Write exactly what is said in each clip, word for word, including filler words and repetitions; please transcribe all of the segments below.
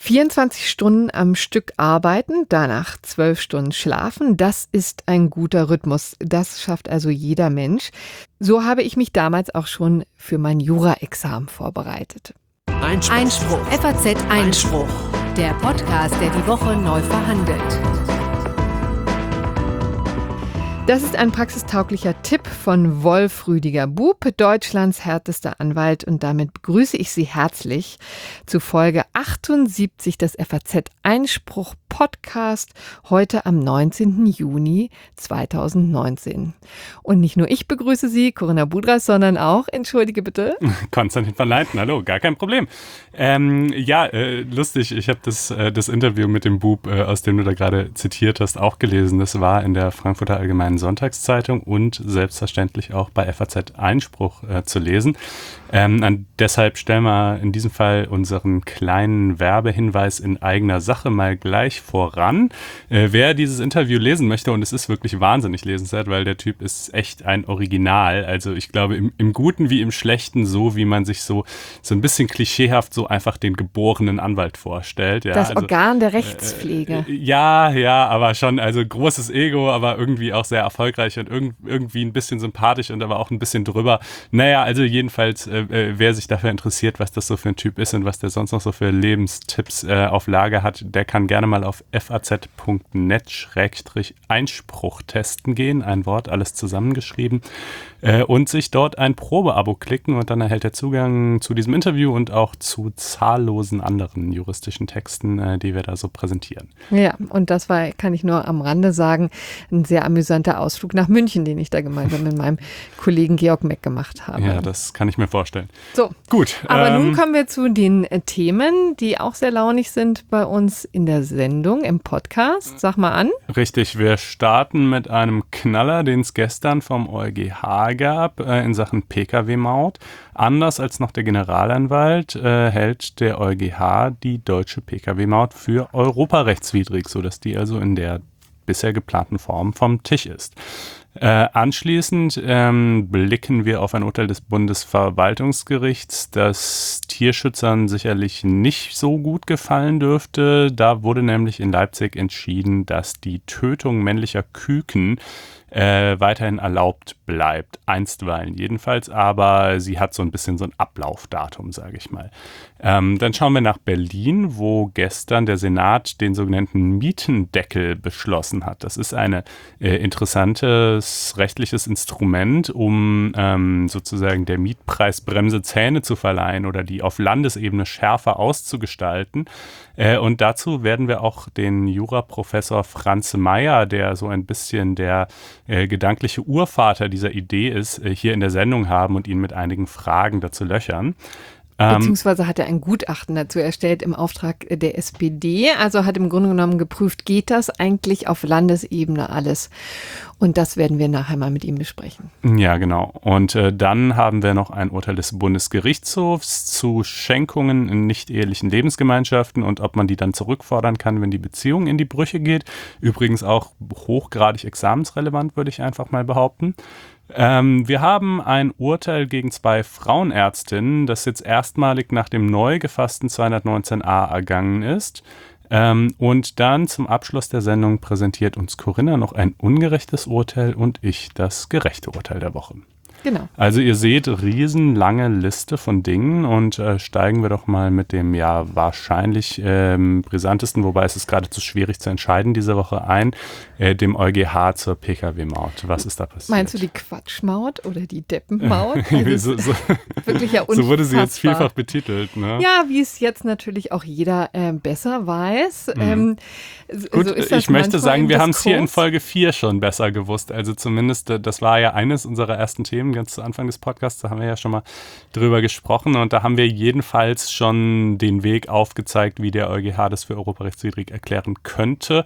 vierundzwanzig Stunden am Stück arbeiten, danach zwölf Stunden schlafen, das ist ein guter Rhythmus. Das schafft also jeder Mensch. So habe ich mich damals auch schon für mein Jura-Examen vorbereitet. Einspruch. Einspruch. F A Z Einspruch. Der Podcast, der die Woche neu verhandelt. Das ist ein praxistauglicher Tipp von Wolf Rüdiger Bub, Deutschlands härtester Anwalt. Und damit begrüße ich Sie herzlich zu Folge achtundsiebzig des F A Z Einspruch Podcast, heute am neunzehnten Juni zweitausendneunzehn. Und nicht nur ich begrüße Sie, Corinna Budras, sondern auch, entschuldige bitte. Konstantin van Leinten, hallo, gar kein Problem. Ähm, ja, äh, lustig, ich habe das, äh, das Interview mit dem Bub, äh, aus dem du da gerade zitiert hast, auch gelesen. Das war in der Frankfurter Allgemeinen Sonntagszeitung und selbstverständlich auch bei F A Z Einspruch äh, zu lesen. Ähm, an, deshalb stellen wir in diesem Fall unseren kleinen Werbehinweis in eigener Sache mal gleich voran. Äh, wer dieses Interview lesen möchte, und es ist wirklich wahnsinnig lesenswert, weil der Typ ist echt ein Original. Also ich glaube im, im Guten wie im Schlechten, so wie man sich so, so ein bisschen klischeehaft so einfach den geborenen Anwalt vorstellt. Ja, das also, Organ der Rechtspflege. Äh, ja, ja, aber schon, also großes Ego, aber irgendwie auch sehr erfolgreich und irg- irgendwie ein bisschen sympathisch und aber auch ein bisschen drüber. Naja, also jedenfalls, äh, wer sich dafür interessiert, was das so für ein Typ ist und was der sonst noch so für Lebenstipps äh, auf Lager hat, der kann gerne mal auf faz punkt net Schrägstrich Einspruch testen gehen, ein Wort, alles zusammengeschrieben, äh, und sich dort ein Probeabo klicken und dann erhält er Zugang zu diesem Interview und auch zu zahllosen anderen juristischen Texten, äh, die wir da so präsentieren. Ja, und das war, kann ich nur am Rande sagen, ein sehr amüsanter Ausflug nach München, den ich da gemeinsam mit meinem Kollegen Georg Meck gemacht habe. Ja, das kann ich mir vorstellen. So, gut. Aber ähm, nun kommen wir zu den äh, Themen, die auch sehr launig sind bei uns in der Sendung, im Podcast. Sag mal an. Richtig, wir starten mit einem Knaller, den es gestern vom O L G H gab äh, in Sachen P K W-Maut. Anders als noch der Generalanwalt äh, hält der O L G H die deutsche P K W-Maut für europarechtswidrig, sodass die also in der bisher geplanten Form vom Tisch ist. Äh, anschließend ähm, blicken wir auf ein Urteil des Bundesverwaltungsgerichts, das Tierschützern sicherlich nicht so gut gefallen dürfte. Da wurde nämlich in Leipzig entschieden, dass die Tötung männlicher Küken äh, weiterhin erlaubt bleibt, einstweilen jedenfalls, aber sie hat so ein bisschen so ein Ablaufdatum, sage ich mal. Ähm, dann schauen wir nach Berlin, wo gestern der Senat den sogenannten Mietendeckel beschlossen hat. Das ist ein äh, interessantes rechtliches Instrument, um ähm, sozusagen der Mietpreisbremse Zähne zu verleihen oder die auf Landesebene schärfer auszugestalten. Äh, und dazu werden wir auch den Juraprofessor Franz Mayer, der so ein bisschen der äh, gedankliche Urvater dieser Idee ist, äh, hier in der Sendung haben und ihn mit einigen Fragen dazu löchern. Beziehungsweise hat er ein Gutachten dazu erstellt im Auftrag der S P D. Also hat im Grunde genommen geprüft, geht das eigentlich auf Landesebene alles? Und das werden wir nachher mal mit ihm besprechen. Ja, genau. Und äh, dann haben wir noch ein Urteil des Bundesgerichtshofs zu Schenkungen in nicht-ehelichen Lebensgemeinschaften und ob man die dann zurückfordern kann, wenn die Beziehung in die Brüche geht. Übrigens auch hochgradig examensrelevant, würde ich einfach mal behaupten. Ähm, wir haben ein Urteil gegen zwei Frauenärztinnen, das jetzt erstmalig nach dem neu gefassten zweihundertneunzehn a ergangen ist. Ähm, und dann zum Abschluss der Sendung präsentiert uns Corinna noch ein ungerechtes Urteil und ich das gerechte Urteil der Woche. Genau. Also ihr seht, riesenlange Liste von Dingen und äh, steigen wir doch mal mit dem ja wahrscheinlich ähm, brisantesten, wobei es ist geradezu schwierig zu entscheiden diese Woche ein, äh, dem O L G H zur P K W-Maut. Was ist da passiert? Meinst du die Quatschmaut oder die Deppenmaut? Also so, so, wirklich ja unfassbar. So wurde sie jetzt vielfach betitelt, ne? Ja, wie es jetzt natürlich auch jeder äh, besser weiß. Mhm. Ähm, so, Gut, so ist das ich möchte sagen, wir haben es hier in Diskurs. Folge vier schon besser gewusst. Also zumindest, das war ja eines unserer ersten Themen, ganz zu Anfang des Podcasts, da haben wir ja schon mal drüber gesprochen und da haben wir jedenfalls schon den Weg aufgezeigt, wie der O L G H das für europarechtswidrig erklären könnte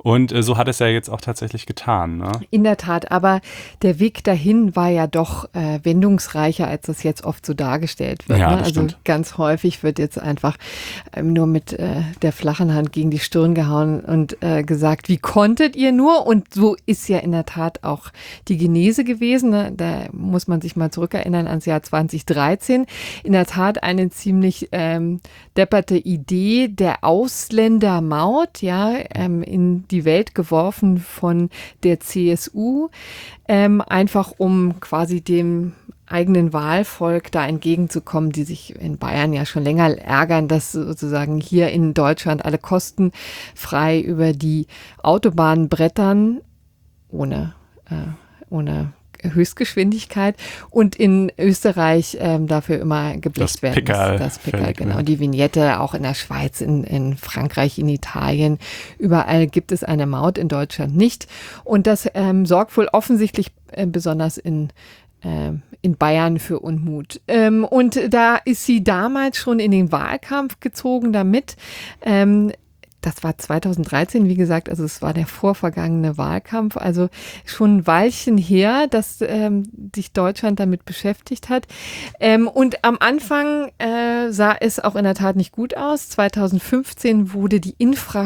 Und äh, so hat es ja jetzt auch tatsächlich getan. Ne? In der Tat, aber der Weg dahin war ja doch äh, wendungsreicher, als das jetzt oft so dargestellt wird. Ja, ne? das Also stimmt. ganz häufig wird jetzt einfach ähm, nur mit äh, der flachen Hand gegen die Stirn gehauen und äh, gesagt, wie konntet ihr nur? Und so ist ja in der Tat auch die Genese gewesen. Ne? Da muss man sich mal zurückerinnern ans Jahr zwanzig dreizehn. In der Tat eine ziemlich ähm, depperte Idee der Ausländermaut, ja, ähm, in die Welt geworfen von der C S U, ähm, einfach um quasi dem eigenen Wahlvolk da entgegenzukommen, die sich in Bayern ja schon länger ärgern, dass sozusagen hier in Deutschland alle kostenfrei über die Autobahnen brettern, ohne, äh, ohne Höchstgeschwindigkeit, und in Österreich ähm, dafür immer geblecht Das werden. Pickerl Das Pickerl, fällig genau. wird. Die Vignette auch in der Schweiz, in, in Frankreich, in Italien. Überall gibt es eine Maut, in Deutschland nicht. Und das ähm, sorgt wohl offensichtlich äh, besonders in ähm, in Bayern für Unmut. Ähm, und da ist sie damals schon in den Wahlkampf gezogen damit. Ähm, Das war zwanzig dreizehn, wie gesagt, also es war der vorvergangene Wahlkampf, also schon ein Weilchen her, dass ähm, sich Deutschland damit beschäftigt hat. Ähm, und am Anfang äh, sah es auch in der Tat nicht gut aus. zwanzig fünfzehn wurde die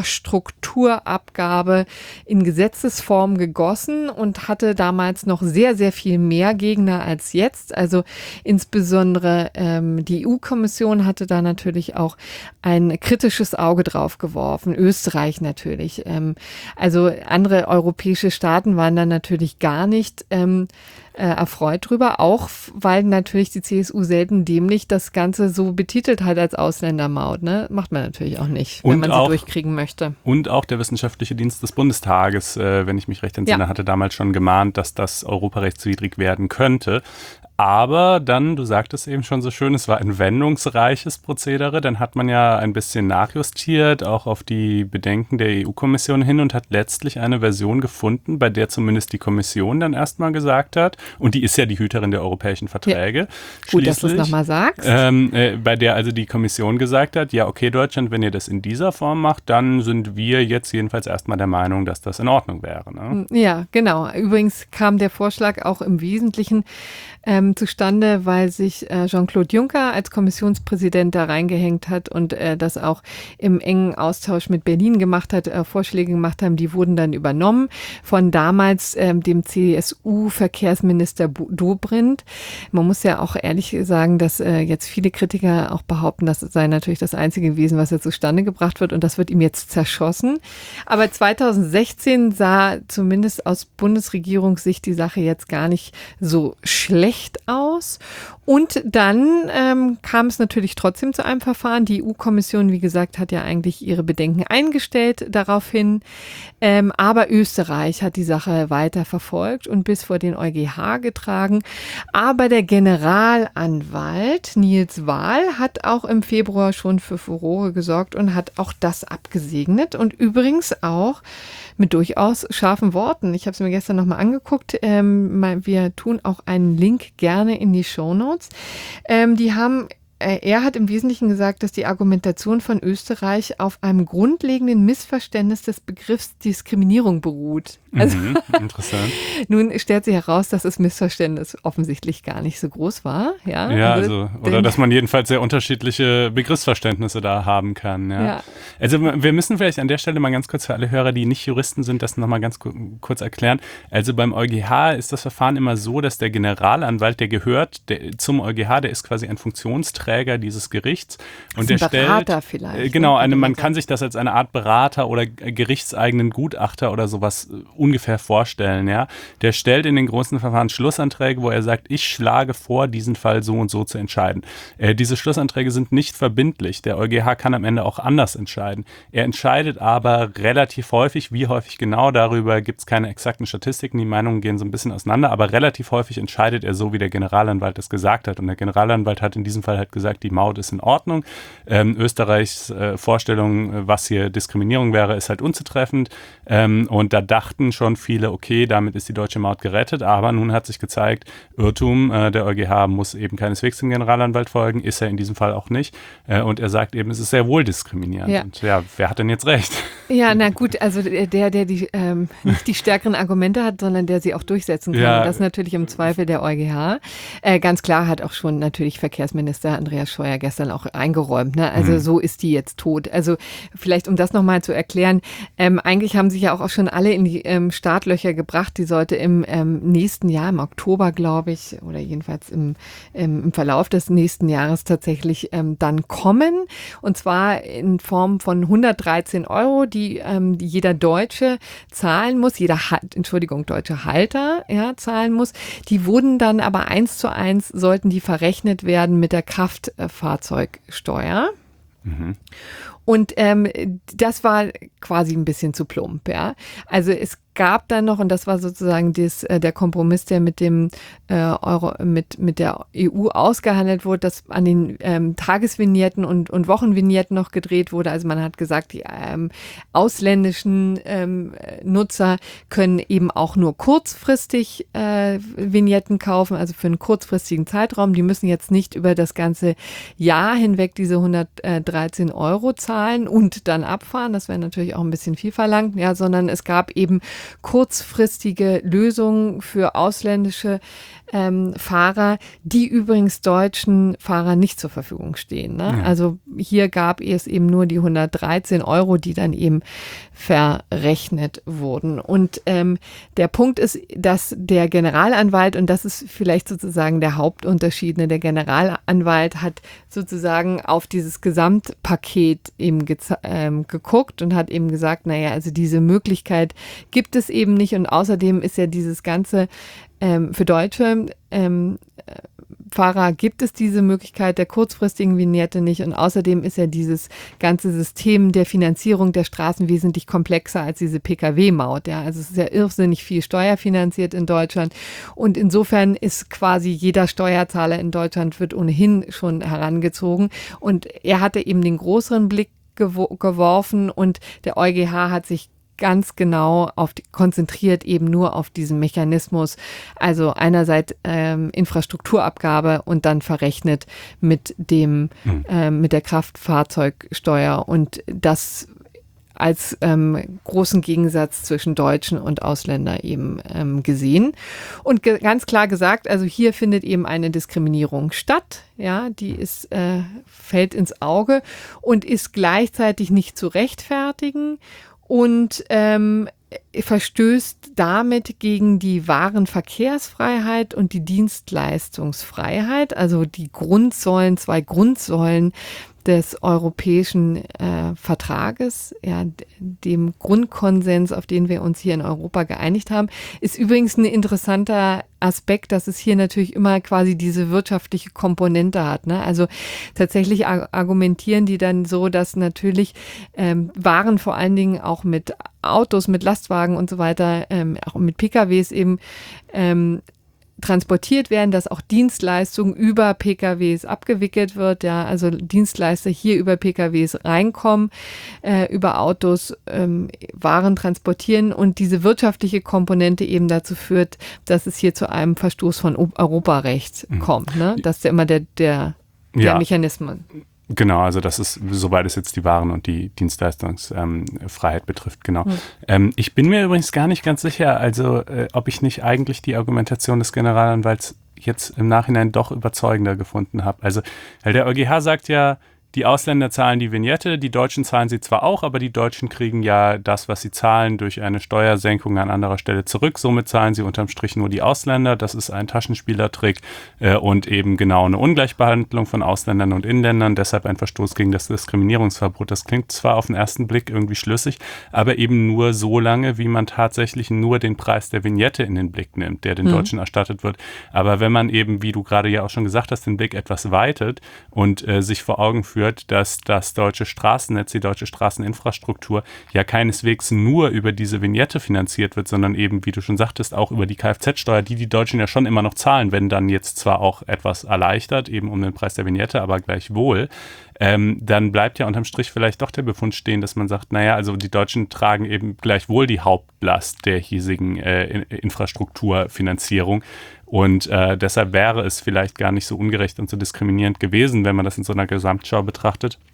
Infrastrukturabgabe in Gesetzesform gegossen und hatte damals noch sehr, sehr viel mehr Gegner als jetzt. Also insbesondere ähm, die E U-Kommission hatte da natürlich auch ein kritisches Auge drauf geworfen. Österreich natürlich. Ähm, also andere europäische Staaten waren dann natürlich gar nicht ähm, äh, erfreut drüber, auch weil natürlich die C S U selten dämlich das Ganze so betitelt hat als Ausländermaut. Ne? Macht man natürlich auch nicht, wenn Und man auch, sie durchkriegen möchte. Und auch der Wissenschaftliche Dienst des Bundestages, äh, wenn ich mich recht entsinne, Ja. hatte damals schon gemahnt, dass das europarechtswidrig werden könnte. Aber dann, du sagtest eben schon so schön, es war ein wendungsreiches Prozedere. Dann hat man ja ein bisschen nachjustiert, auch auf die Bedenken der E U-Kommission hin, und hat letztlich eine Version gefunden, bei der zumindest die Kommission dann erstmal gesagt hat, und die ist ja die Hüterin der europäischen Verträge. Ja. Gut, dass du es nochmal sagst. Ähm, äh, bei der also die Kommission gesagt hat, ja okay Deutschland, wenn ihr das in dieser Form macht, dann sind wir jetzt jedenfalls erstmal der Meinung, dass das in Ordnung wäre. Ne? Ja, genau. Übrigens kam der Vorschlag auch im Wesentlichen ähm, zustande, weil sich äh, Jean-Claude Juncker als Kommissionspräsident da reingehängt hat und äh, das auch im engen Austausch mit Berlin gemacht hat, äh, Vorschläge gemacht haben, die wurden dann übernommen von damals ähm, dem C S U-Verkehrsminister Dobrindt. Man muss ja auch ehrlich sagen, dass äh, jetzt viele Kritiker auch behaupten, das sei natürlich das einzige gewesen, was jetzt zustande gebracht wird, und das wird ihm jetzt zerschossen. Aber zwanzig sechzehn sah zumindest aus Bundesregierungssicht die Sache jetzt gar nicht so schlecht aus. Und dann ähm, kam es natürlich trotzdem zu einem Verfahren. Die E U-Kommission, wie gesagt, hat ja eigentlich ihre Bedenken eingestellt daraufhin. Ähm, aber Österreich hat die Sache weiter verfolgt und bis vor den EuGH getragen. Aber der Generalanwalt Nils Wahl hat auch im Februar schon für Furore gesorgt und hat auch das abgesegnet. Und übrigens auch mit durchaus scharfen Worten. Ich habe es mir gestern nochmal angeguckt. Ähm, wir tun auch einen Link gerne in die Shownotes. Ähm, die haben Er hat im Wesentlichen gesagt, dass die Argumentation von Österreich auf einem grundlegenden Missverständnis des Begriffs Diskriminierung beruht. Also, mhm, interessant. Nun stellt sich heraus, dass das Missverständnis offensichtlich gar nicht so groß war. Ja, Ja, also, also, oder dass man jedenfalls sehr unterschiedliche Begriffsverständnisse da haben kann. Ja. Ja. Also wir müssen vielleicht an der Stelle mal ganz kurz für alle Hörer, die nicht Juristen sind, das nochmal ganz ku- kurz erklären. Also beim EuGH ist das Verfahren immer so, dass der Generalanwalt, der gehört der, zum EuGH, der ist quasi ein Funktionsträger dieses Gerichts. Und ein der Berater stellt, vielleicht, äh, genau, ne? eine, man Berater. kann sich das als eine Art Berater oder gerichtseigenen Gutachter oder sowas äh, ungefähr vorstellen. Ja, der stellt in den großen Verfahren Schlussanträge, wo er sagt, ich schlage vor, diesen Fall so und so zu entscheiden. Äh, diese Schlussanträge sind nicht verbindlich. Der EuGH kann am Ende auch anders entscheiden. Er entscheidet aber relativ häufig, wie häufig genau, darüber gibt es keine exakten Statistiken, die Meinungen gehen so ein bisschen auseinander, aber relativ häufig entscheidet er so, wie der Generalanwalt es gesagt hat. Und der Generalanwalt hat in diesem Fall halt gesagt, die Maut ist in Ordnung. Ähm, Österreichs äh, Vorstellung, was hier Diskriminierung wäre, ist halt unzutreffend. Ähm, und da dachten schon viele, okay, damit ist die deutsche Maut gerettet. Aber nun hat sich gezeigt, Irrtum, äh, der EuGH muss eben keineswegs dem Generalanwalt folgen, ist er in diesem Fall auch nicht. Äh, und er sagt eben, es ist sehr wohl diskriminierend. Ja. Und ja, wer hat denn jetzt recht? Ja, na gut, also der, der die ähm, nicht die stärkeren Argumente hat, sondern der sie auch durchsetzen kann. Ja. Und das ist natürlich im Zweifel der EuGH. Äh, ganz klar hat auch schon natürlich Verkehrsminister Andreas Scheuer gestern auch eingeräumt. Ne? Also mhm. so ist die jetzt tot. Also vielleicht, um das nochmal zu erklären, ähm, eigentlich haben sich ja auch, auch schon alle in die ähm, Startlöcher gebracht. Die sollte im ähm, nächsten Jahr, im Oktober, glaube ich, oder jedenfalls im, im, im Verlauf des nächsten Jahres tatsächlich ähm, dann kommen. Und zwar in Form von hundertdreizehn Euro, die Die, ähm, die jeder Deutsche zahlen muss, jeder, halt, Entschuldigung, deutsche Halter ja, zahlen muss. Die wurden dann aber eins zu eins, sollten die verrechnet werden mit der Kraftfahrzeugsteuer. Mhm. Und ähm, das war quasi ein bisschen zu plump. Ja? Also es gab dann noch, und das war sozusagen des, äh, der Kompromiss, der mit dem äh, Euro, mit, mit der E U ausgehandelt wurde, dass an den ähm, Tagesvignetten und, und Wochenvignetten noch gedreht wurde. Also man hat gesagt, die ähm, ausländischen ähm, Nutzer können eben auch nur kurzfristig äh, Vignetten kaufen, also für einen kurzfristigen Zeitraum. Die müssen jetzt nicht über das ganze Jahr hinweg diese hundertdreizehn Euro zahlen und dann abfahren. Das wäre natürlich auch ein bisschen viel verlangt, ja, sondern es gab eben kurzfristige Lösungen für ausländische ähm, Fahrer, die übrigens deutschen Fahrern nicht zur Verfügung stehen. Ne? Ja. Also hier gab es eben nur die hundertdreizehn Euro, die dann eben verrechnet wurden. Und ähm, der Punkt ist, dass der Generalanwalt, und das ist vielleicht sozusagen der Hauptunterschied, ne? Der Generalanwalt hat sozusagen auf dieses Gesamtpaket eben geze- ähm, geguckt und hat eben gesagt, naja, also diese Möglichkeit gibt es eben nicht, und außerdem ist ja dieses ganze ähm, für deutsche ähm, Fahrer gibt es diese Möglichkeit der kurzfristigen Vignette nicht, und außerdem ist ja dieses ganze System der Finanzierung der Straßen wesentlich komplexer als diese P K W-Maut. Ja. Also es ist ja irrsinnig viel steuerfinanziert in Deutschland, und insofern ist quasi jeder Steuerzahler in Deutschland wird ohnehin schon herangezogen, und er hatte eben den größeren Blick gewo- geworfen und der EuGH hat sich ganz genau auf die, konzentriert eben nur auf diesen Mechanismus, also einerseits ähm, Infrastrukturabgabe und dann verrechnet mit dem mhm. ähm, mit der Kraftfahrzeugsteuer, und das als ähm, großen Gegensatz zwischen Deutschen und Ausländern eben ähm, gesehen. Und ge- ganz klar gesagt, also hier findet eben eine Diskriminierung statt, ja, die ist, äh, fällt ins Auge und ist gleichzeitig nicht zu rechtfertigen und ähm, verstößt damit gegen die Warenverkehrsfreiheit und die Dienstleistungsfreiheit, also die Grundsäulen, zwei Grundsäulen des europäischen äh, Vertrages, ja, dem Grundkonsens, auf den wir uns hier in Europa geeinigt haben, ist übrigens ein interessanter Aspekt, dass es hier natürlich immer quasi diese wirtschaftliche Komponente hat. Ne? Also tatsächlich argumentieren die dann so, dass natürlich ähm, Waren vor allen Dingen auch mit Autos, mit Lastwagen und so weiter, ähm, auch mit P K Ws eben ähm, transportiert werden, dass auch Dienstleistungen über P K Ws abgewickelt wird, ja, also Dienstleister hier über P K Ws reinkommen, äh, über Autos ähm, Waren transportieren, und diese wirtschaftliche Komponente eben dazu führt, dass es hier zu einem Verstoß von Europarecht mhm. kommt, ne? Das ist ja immer der, der, der ja. Mechanismus. Genau, also das ist, soweit es jetzt die Waren- und die Dienstleistungsfreiheit ähm, betrifft, genau. Mhm. Ähm, ich bin mir übrigens gar nicht ganz sicher, also äh, ob ich nicht eigentlich die Argumentation des Generalanwalts jetzt im Nachhinein doch überzeugender gefunden habe. Also, weil der EuGH sagt ja, die Ausländer zahlen die Vignette, die Deutschen zahlen sie zwar auch, aber die Deutschen kriegen ja das, was sie zahlen, durch eine Steuersenkung an anderer Stelle zurück. Somit zahlen sie unterm Strich nur die Ausländer. Das ist ein Taschenspielertrick äh, und eben genau eine Ungleichbehandlung von Ausländern und Inländern. Deshalb ein Verstoß gegen das Diskriminierungsverbot. Das klingt zwar auf den ersten Blick irgendwie schlüssig, aber eben nur so lange, wie man tatsächlich nur den Preis der Vignette in den Blick nimmt, der den mhm. Deutschen erstattet wird. Aber wenn man eben, wie du gerade ja auch schon gesagt hast, den Blick etwas weitet und äh, sich vor Augen führt, dass das deutsche Straßennetz, die deutsche Straßeninfrastruktur ja keineswegs nur über diese Vignette finanziert wird, sondern eben, wie du schon sagtest, auch über die Kfz-Steuer, die die Deutschen ja schon immer noch zahlen, wenn dann jetzt zwar auch etwas erleichtert, eben um den Preis der Vignette, aber gleichwohl, ähm, dann bleibt ja unterm Strich vielleicht doch der Befund stehen, dass man sagt, naja, also die Deutschen tragen eben gleichwohl die Hauptlast der hiesigen äh, Infrastrukturfinanzierung. Und äh, deshalb wäre es vielleicht gar nicht so ungerecht und so diskriminierend gewesen, wenn man das in so einer Gesamtschau betrachtet,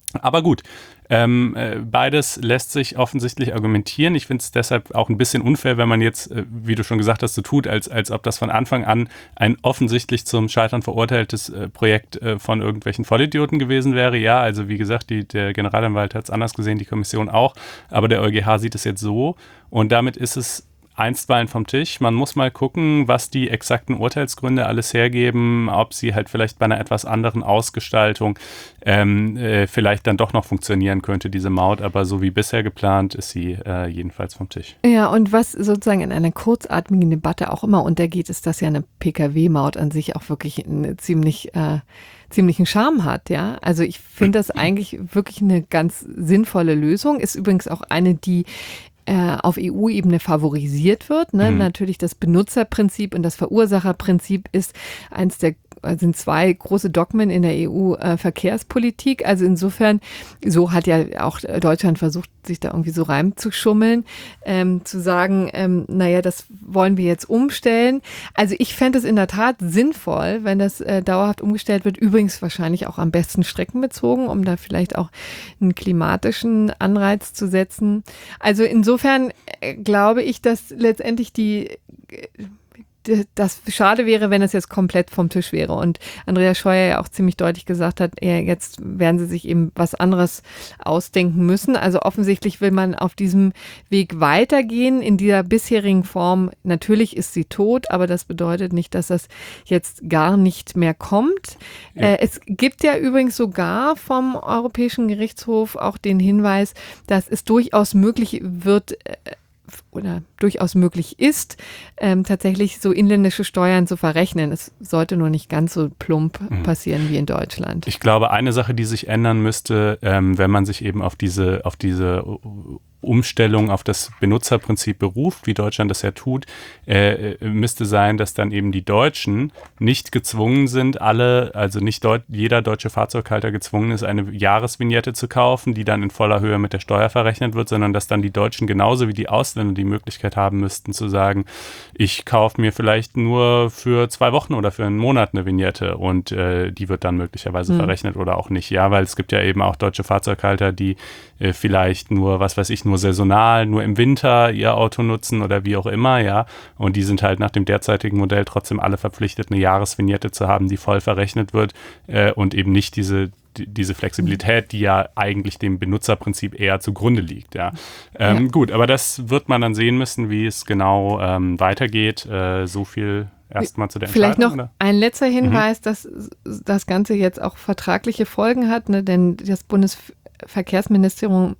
Aber gut, ähm, äh, beides lässt sich offensichtlich argumentieren. Ich finde es deshalb auch ein bisschen unfair, wenn man jetzt, äh, wie du schon gesagt hast, so tut, als, als ob das von Anfang an ein offensichtlich zum Scheitern verurteiltes äh, Projekt äh, von irgendwelchen Vollidioten gewesen wäre. Ja, also wie gesagt, die, der Generalanwalt hat es anders gesehen, die Kommission auch, aber der EuGH sieht es jetzt so und damit ist es einstweilen vom Tisch. Man muss mal gucken, was die exakten Urteilsgründe alles hergeben, ob sie halt vielleicht bei einer etwas anderen Ausgestaltung ähm, äh, vielleicht dann doch noch funktionieren könnte, diese Maut. Aber so wie bisher geplant ist sie äh, jedenfalls vom Tisch. Ja, und was sozusagen in einer kurzatmigen Debatte auch immer untergeht, ist, dass ja eine Pkw-Maut an sich auch wirklich eine ziemlich äh, ziemlichen Charme hat, ja. Also ich finde das eigentlich wirklich eine ganz sinnvolle Lösung. Ist übrigens auch eine, die auf E U-Ebene favorisiert wird. Ne? Mhm. Natürlich das Benutzerprinzip und das Verursacherprinzip ist eins der sind zwei große Dogmen in der E U-Verkehrspolitik. Also insofern, so hat ja auch Deutschland versucht, sich da irgendwie so reinzuschummeln, ähm, zu sagen, ähm, naja, das wollen wir jetzt umstellen. Also ich fände es in der Tat sinnvoll, wenn das äh, dauerhaft umgestellt wird. Übrigens wahrscheinlich auch am besten streckenbezogen, um da vielleicht auch einen klimatischen Anreiz zu setzen. Also insofern äh, glaube ich, dass letztendlich die äh, das schade wäre, wenn es jetzt komplett vom Tisch wäre. Und Andreas Scheuer ja auch ziemlich deutlich gesagt hat, ja, jetzt werden sie sich eben was anderes ausdenken müssen. Also offensichtlich will man auf diesem Weg weitergehen in dieser bisherigen Form. Natürlich ist sie tot, aber das bedeutet nicht, dass das jetzt gar nicht mehr kommt. Ja. Äh, es gibt ja übrigens sogar vom Europäischen Gerichtshof auch den Hinweis, dass es durchaus möglich wird, äh, oder durchaus möglich ist, ähm, tatsächlich so inländische Steuern zu verrechnen. Es sollte nur nicht ganz so plump mhm. passieren wie in Deutschland. Ich glaube, eine Sache, die sich ändern müsste, ähm, wenn man sich eben auf diese, auf diese Umstellung auf das Benutzerprinzip beruft, wie Deutschland das ja tut, äh, müsste sein, dass dann eben die Deutschen nicht gezwungen sind, alle, also nicht deut- jeder deutsche Fahrzeughalter gezwungen ist, eine Jahresvignette zu kaufen, die dann in voller Höhe mit der Steuer verrechnet wird, sondern dass dann die Deutschen genauso wie die Ausländer die Möglichkeit haben müssten zu sagen, ich kaufe mir vielleicht nur für zwei Wochen oder für einen Monat eine Vignette und äh, die wird dann möglicherweise mhm. verrechnet oder auch nicht. Ja, weil es gibt ja eben auch deutsche Fahrzeughalter, die äh, vielleicht nur, was weiß ich, nur saisonal, nur im Winter ihr Auto nutzen oder wie auch immer, ja. Und die sind halt nach dem derzeitigen Modell trotzdem alle verpflichtet, eine Jahresvignette zu haben, die voll verrechnet wird äh, und eben nicht diese die, diese Flexibilität, die ja eigentlich dem Benutzerprinzip eher zugrunde liegt, ja. Ähm, ja. Gut, aber das wird man dann sehen müssen, wie es genau ähm, weitergeht. Äh, so viel erstmal zu der Entscheidung. Vielleicht noch oder? ein letzter Hinweis, mhm. dass das Ganze jetzt auch vertragliche Folgen hat, ne? Denn das Bundesverkehrsministerium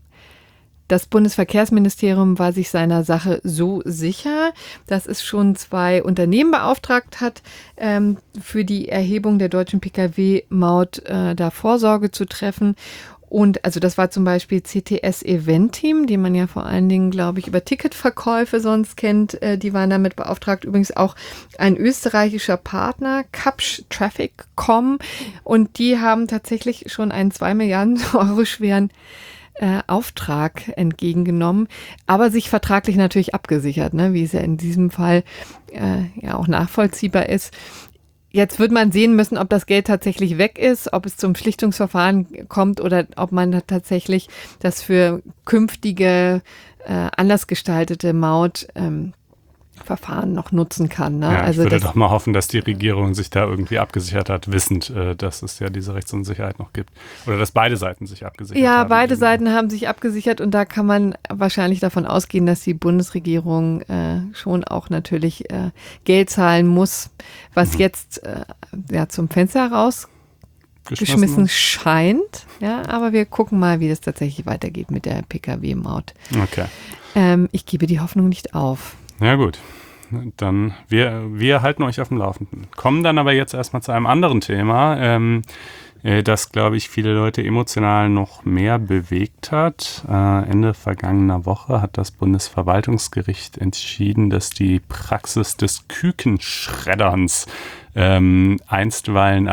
Das Bundesverkehrsministerium war sich seiner Sache so sicher, dass es schon zwei Unternehmen beauftragt hat, ähm, für die Erhebung der deutschen Pkw-Maut äh, da Vorsorge zu treffen. Und also das war zum Beispiel C T S Eventim, die man ja vor allen Dingen, glaube ich, über Ticketverkäufe sonst kennt. Äh, die waren damit beauftragt. Übrigens auch ein österreichischer Partner, Kapsch Traffic Punkt com. Und die haben tatsächlich schon einen zwei Milliarden Euro schweren Äh, Auftrag entgegengenommen, aber sich vertraglich natürlich abgesichert, ne, wie es ja in diesem Fall äh, ja auch nachvollziehbar ist. Jetzt wird man sehen müssen, ob das Geld tatsächlich weg ist, ob es zum Schlichtungsverfahren kommt oder ob man da tatsächlich das für künftige äh, anders gestaltete Maut ähm, Verfahren noch nutzen kann. Ne? Ja, also ich würde das, doch mal hoffen, dass die Regierung sich da irgendwie abgesichert hat, wissend, äh, dass es ja diese Rechtsunsicherheit noch gibt. Oder dass beide Seiten sich abgesichert ja, haben. Ja, beide irgendwie. Seiten haben sich abgesichert und da kann man wahrscheinlich davon ausgehen, dass die Bundesregierung äh, schon auch natürlich äh, Geld zahlen muss, was mhm. jetzt äh, ja, zum Fenster heraus geschmissen scheint. Ja, aber wir gucken mal, wie das tatsächlich weitergeht mit der Pkw-Maut. Okay. Ähm, ich gebe die Hoffnung nicht auf. Ja gut, dann wir, wir halten euch auf dem Laufenden. Kommen dann aber jetzt erstmal zu einem anderen Thema, ähm, äh, das, glaube ich, viele Leute emotional noch mehr bewegt hat. Äh, Ende vergangener Woche hat das Bundesverwaltungsgericht entschieden, dass die Praxis des Kükenschredderns ähm, einstweilen erlaubt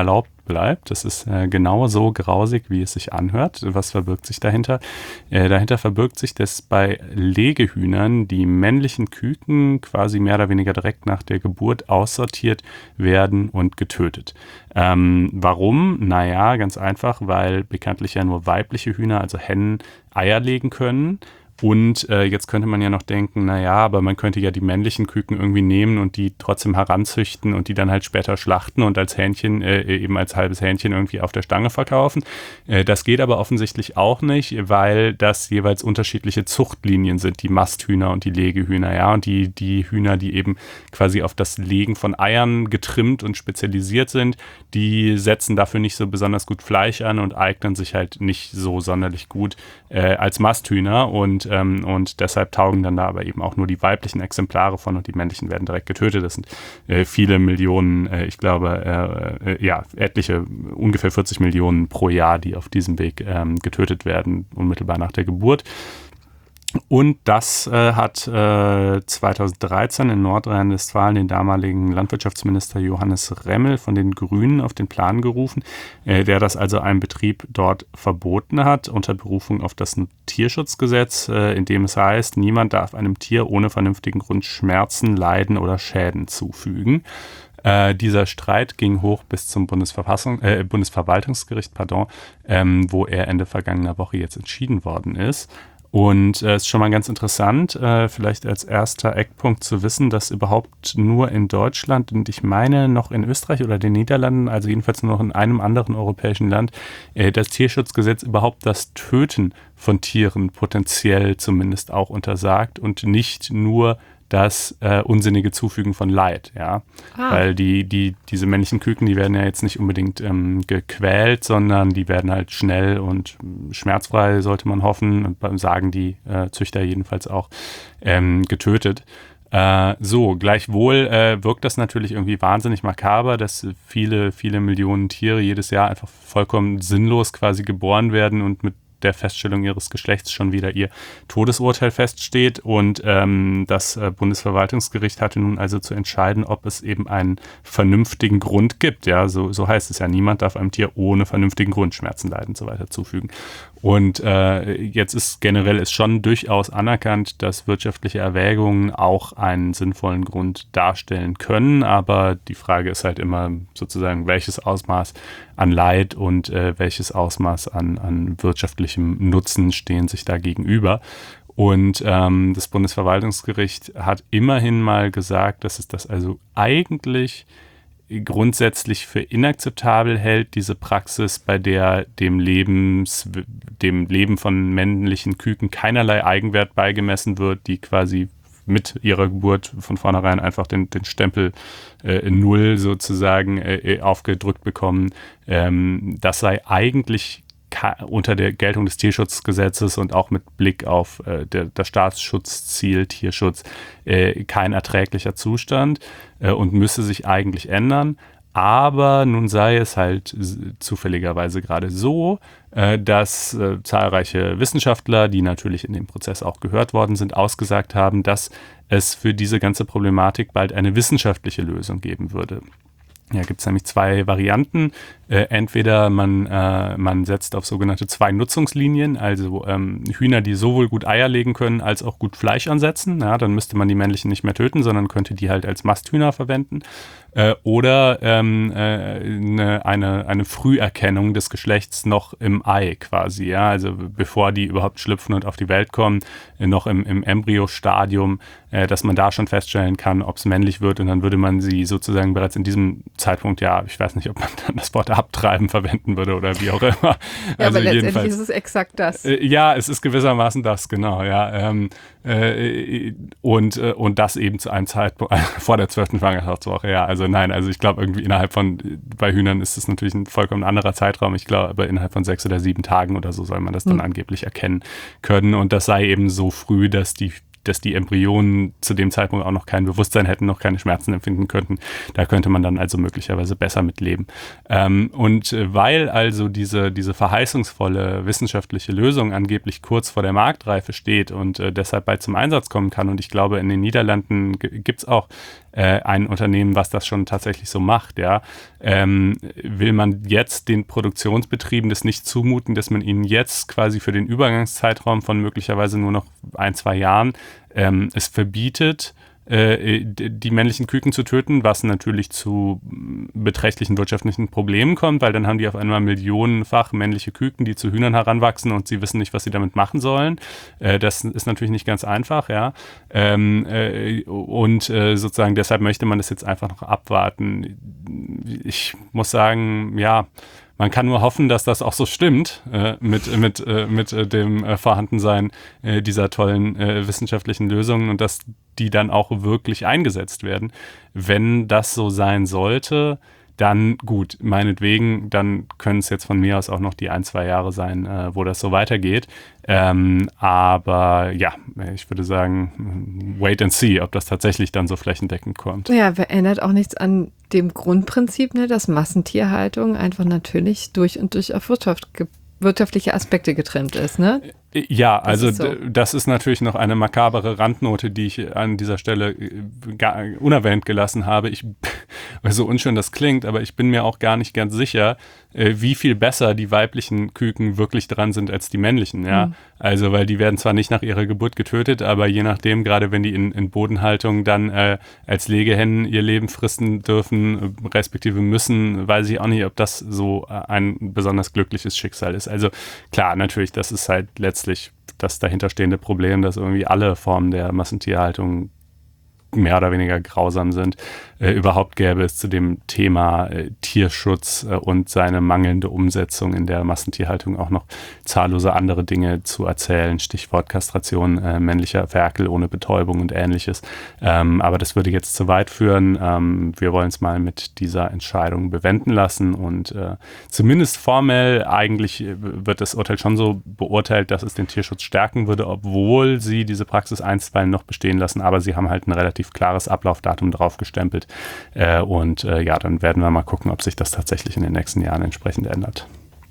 zurückbleibt. Das ist äh, genau so grausig, wie es sich anhört. Was verbirgt sich dahinter? Äh, dahinter verbirgt sich, dass bei Legehühnern die männlichen Küken quasi mehr oder weniger direkt nach der Geburt aussortiert werden und getötet. Ähm, warum? Naja, ganz einfach, weil bekanntlich ja nur weibliche Hühner, also Hennen, Eier legen können. Und äh, jetzt könnte man ja noch denken, naja, aber man könnte ja die männlichen Küken irgendwie nehmen und die trotzdem heranzüchten und die dann halt später schlachten und als Hähnchen, äh, eben als halbes Hähnchen irgendwie auf der Stange verkaufen. Äh, das geht aber offensichtlich auch nicht, weil das jeweils unterschiedliche Zuchtlinien sind, die Masthühner und die Legehühner, ja. Und die, die Hühner, die eben quasi auf das Legen von Eiern getrimmt und spezialisiert sind, die setzen dafür nicht so besonders gut Fleisch an und eignen sich halt nicht so sonderlich gut äh, als Masthühner und Ähm, und deshalb taugen dann da aber eben auch nur die weiblichen Exemplare von und die männlichen werden direkt getötet. Das sind äh, viele Millionen, äh, ich glaube, äh, äh, ja, etliche, ungefähr vierzig Millionen pro Jahr, die auf diesem Weg ähm, getötet werden, unmittelbar nach der Geburt. Und das äh, hat äh, zweitausenddreizehn in Nordrhein-Westfalen den damaligen Landwirtschaftsminister Johannes Remmel von den Grünen auf den Plan gerufen, äh, der das also einem Betrieb dort verboten hat, unter Berufung auf das Tierschutzgesetz, äh, in dem es heißt, niemand darf einem Tier ohne vernünftigen Grund Schmerzen, Leiden oder Schäden zufügen. Äh, dieser Streit ging hoch bis zum Bundesverfassung, äh, Bundesverwaltungsgericht, pardon, ähm, wo er Ende vergangener Woche jetzt entschieden worden ist. Und es äh, ist schon mal ganz interessant, äh, vielleicht als erster Eckpunkt zu wissen, dass überhaupt nur in Deutschland und ich meine noch in Österreich oder den Niederlanden, also jedenfalls nur noch in einem anderen europäischen Land, äh, das Tierschutzgesetz überhaupt das Töten von Tieren potenziell zumindest auch untersagt und nicht nur das äh, unsinnige Zufügen von Leid, ja, ah. weil die, die, diese männlichen Küken, die werden ja jetzt nicht unbedingt ähm, gequält, sondern die werden halt schnell und schmerzfrei, sollte man hoffen, und sagen die äh, Züchter jedenfalls auch, ähm, getötet. Äh, so, gleichwohl äh, wirkt das natürlich irgendwie wahnsinnig makaber, dass viele, viele Millionen Tiere jedes Jahr einfach vollkommen sinnlos quasi geboren werden und mit der Feststellung ihres Geschlechts schon wieder ihr Todesurteil feststeht. Und ähm, das äh, Bundesverwaltungsgericht hatte nun also zu entscheiden, ob es eben einen vernünftigen Grund gibt. Ja, so, so heißt es ja, niemand darf einem Tier ohne vernünftigen Grund Schmerzen, Leiden und so weiter zufügen. Und äh, jetzt ist generell ist schon durchaus anerkannt, dass wirtschaftliche Erwägungen auch einen sinnvollen Grund darstellen können. Aber die Frage ist halt immer sozusagen, welches Ausmaß an Leid und äh, welches Ausmaß an, an wirtschaftlichem Nutzen stehen sich da gegenüber. Und ähm, das Bundesverwaltungsgericht hat immerhin mal gesagt, dass es das also eigentlich grundsätzlich für inakzeptabel hält, diese Praxis, bei der dem, Lebens, dem Leben von männlichen Küken keinerlei Eigenwert beigemessen wird, die quasi mit ihrer Geburt von vornherein einfach den, den Stempel äh, Null sozusagen äh, aufgedrückt bekommen. Ähm, das sei eigentlich unter der Geltung des Tierschutzgesetzes und auch mit Blick auf äh, der, das Staatsschutzziel Tierschutz äh, kein erträglicher Zustand äh, und müsse sich eigentlich ändern. Aber nun sei es halt zufälligerweise gerade so, äh, dass äh, zahlreiche Wissenschaftler, die natürlich in dem Prozess auch gehört worden sind, ausgesagt haben, dass es für diese ganze Problematik bald eine wissenschaftliche Lösung geben würde. Ja, gibt es nämlich zwei Varianten. Äh, entweder man, äh, man setzt auf sogenannte Zwei-Nutzungslinien, also ähm, Hühner, die sowohl gut Eier legen können, als auch gut Fleisch ansetzen. Ja, dann müsste man die männlichen nicht mehr töten, sondern könnte die halt als Masthühner verwenden. Äh, oder ähm, äh, eine, eine, eine Früherkennung des Geschlechts noch im Ei quasi. Ja, also bevor die überhaupt schlüpfen und auf die Welt kommen, äh, noch im, im Embryostadium, äh, dass man da schon feststellen kann, ob es männlich wird. Und dann würde man sie sozusagen bereits in diesem Zeitpunkt, ja, ich weiß nicht, ob man dann das Wort abtreiben verwenden würde oder wie auch immer. Ja, also aber letztendlich ist es exakt das. Äh, ja, es ist gewissermaßen das, genau, ja. Ähm, äh, und, äh, und das eben zu einem Zeitpunkt, äh, vor der zwölften Schwangerschaftswoche, ja. Also nein, also ich glaube irgendwie innerhalb von, bei Hühnern ist es natürlich ein vollkommen anderer Zeitraum. Ich glaube, aber innerhalb von sechs oder sieben Tagen oder so soll man das dann hm. angeblich erkennen können. Und das sei eben so früh, dass die dass die Embryonen zu dem Zeitpunkt auch noch kein Bewusstsein hätten, noch keine Schmerzen empfinden könnten. Da könnte man dann also möglicherweise besser mitleben. Ähm, und weil also diese, diese verheißungsvolle wissenschaftliche Lösung angeblich kurz vor der Marktreife steht und äh, deshalb bald zum Einsatz kommen kann, und ich glaube, in den Niederlanden g- gibt es auch äh, ein Unternehmen, was das schon tatsächlich so macht, ja, ähm, will man jetzt den Produktionsbetrieben das nicht zumuten, dass man ihnen jetzt quasi für den Übergangszeitraum von möglicherweise nur noch ein, zwei Jahren ähm, es verbietet, die männlichen Küken zu töten, was natürlich zu beträchtlichen wirtschaftlichen Problemen kommt, weil dann haben die auf einmal millionenfach männliche Küken, die zu Hühnern heranwachsen und sie wissen nicht, was sie damit machen sollen. Das ist natürlich nicht ganz einfach, ja. Und sozusagen deshalb möchte man das jetzt einfach noch abwarten. Ich muss sagen, ja, man kann nur hoffen, dass das auch so stimmt äh, mit, mit, äh, mit äh, dem äh, Vorhandensein äh, dieser tollen äh, wissenschaftlichen Lösungen und dass die dann auch wirklich eingesetzt werden. Wenn das so sein sollte, dann gut, meinetwegen, dann können es jetzt von mir aus auch noch die ein, zwei Jahre sein, äh, wo das so weitergeht. Ähm, aber ja, ich würde sagen, wait and see, ob das tatsächlich dann so flächendeckend kommt. Ja, verändert auch nichts an dem Grundprinzip, ne, dass Massentierhaltung einfach natürlich durch und durch auf Wirtschaft ge- wirtschaftliche Aspekte getrimmt ist, ne? Ja, Das also ist so. d- das ist natürlich noch eine makabere Randnote, die ich an dieser Stelle äh, gar, unerwähnt gelassen habe. Ich, so unschön das klingt, aber ich bin mir auch gar nicht ganz sicher, äh, wie viel besser die weiblichen Küken wirklich dran sind als die männlichen. Ja, mhm. Also weil die werden zwar nicht nach ihrer Geburt getötet, aber je nachdem, gerade wenn die in, in Bodenhaltung dann äh, als Legehennen ihr Leben fristen dürfen, äh, respektive müssen, weiß ich auch nicht, ob das so äh, ein besonders glückliches Schicksal ist. Also klar, natürlich, das ist halt letztlich das dahinterstehende Problem, dass irgendwie alle Formen der Massentierhaltung mehr oder weniger grausam sind, äh, überhaupt gäbe es zu dem Thema äh, Tierschutz äh, und seine mangelnde Umsetzung in der Massentierhaltung auch noch zahllose andere Dinge zu erzählen, Stichwort Kastration äh, männlicher Ferkel ohne Betäubung und ähnliches. Ähm, aber das würde jetzt zu weit führen. Ähm, wir wollen es mal mit dieser Entscheidung bewenden lassen und äh, zumindest formell eigentlich wird das Urteil schon so beurteilt, dass es den Tierschutz stärken würde, obwohl sie diese Praxis einstweilen noch bestehen lassen, aber sie haben halt ein relativ klares Ablaufdatum drauf gestempelt. Äh, und äh, ja, dann werden wir mal gucken, ob sich das tatsächlich in den nächsten Jahren entsprechend ändert.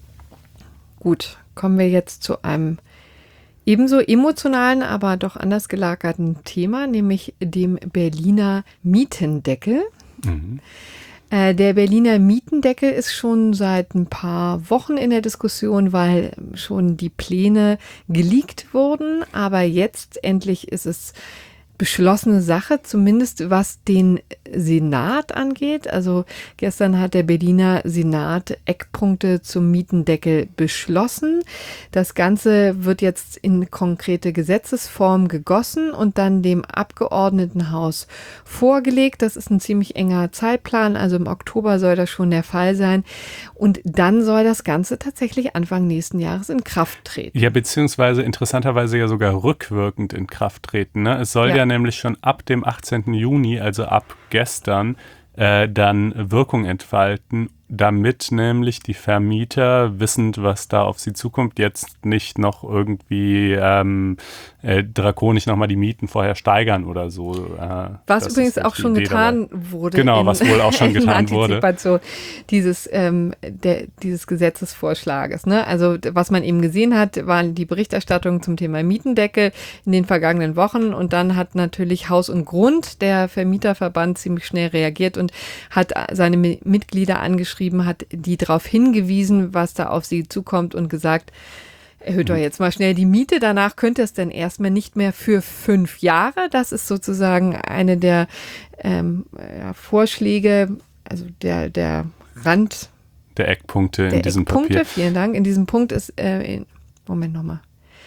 Gut, kommen wir jetzt zu einem ebenso emotionalen, aber doch anders gelagerten Thema, nämlich dem Berliner Mietendeckel. Mhm. Äh, der Berliner Mietendeckel ist schon seit ein paar Wochen in der Diskussion, weil schon die Pläne geleakt wurden, aber jetzt endlich ist es beschlossene Sache, zumindest was den Senat angeht. Also gestern hat der Berliner Senat Eckpunkte zum Mietendeckel beschlossen. Das Ganze wird jetzt in konkrete Gesetzesform gegossen und dann dem Abgeordnetenhaus vorgelegt. Das ist ein ziemlich enger Zeitplan, also im Oktober soll das schon der Fall sein. Und dann soll das Ganze tatsächlich Anfang nächsten Jahres in Kraft treten. Ja, beziehungsweise interessanterweise ja sogar rückwirkend in Kraft treten. Ne? Es soll ja. ja nämlich schon ab dem achtzehnten Juni, also ab gestern, äh, dann Wirkung entfalten, damit nämlich die Vermieter, wissend, was da auf sie zukommt, jetzt nicht noch irgendwie ähm, äh, drakonisch nochmal die Mieten vorher steigern oder so. Äh, was übrigens auch schon Idee getan dabei. wurde. Genau, in, was wohl auch schon getan wurde. Dieses, ähm, der, dieses Gesetzesvorschlages. Ne? Also was man eben gesehen hat, waren die Berichterstattungen zum Thema Mietendeckel in den vergangenen Wochen und dann hat natürlich Haus und Grund, der Vermieterverband, ziemlich schnell reagiert und hat seine Mitglieder angeschrieben, hat die darauf hingewiesen, was da auf sie zukommt und gesagt, erhöht doch jetzt mal schnell die Miete. Danach könnte es dann erstmal nicht mehr für fünf Jahre. Das ist sozusagen eine der ähm, ja, Vorschläge, also der, der Rand. Der Eckpunkte der in diesem Eckpunkte, Papier. Vielen Dank. In diesem Punkt ist, äh, in, Moment nochmal.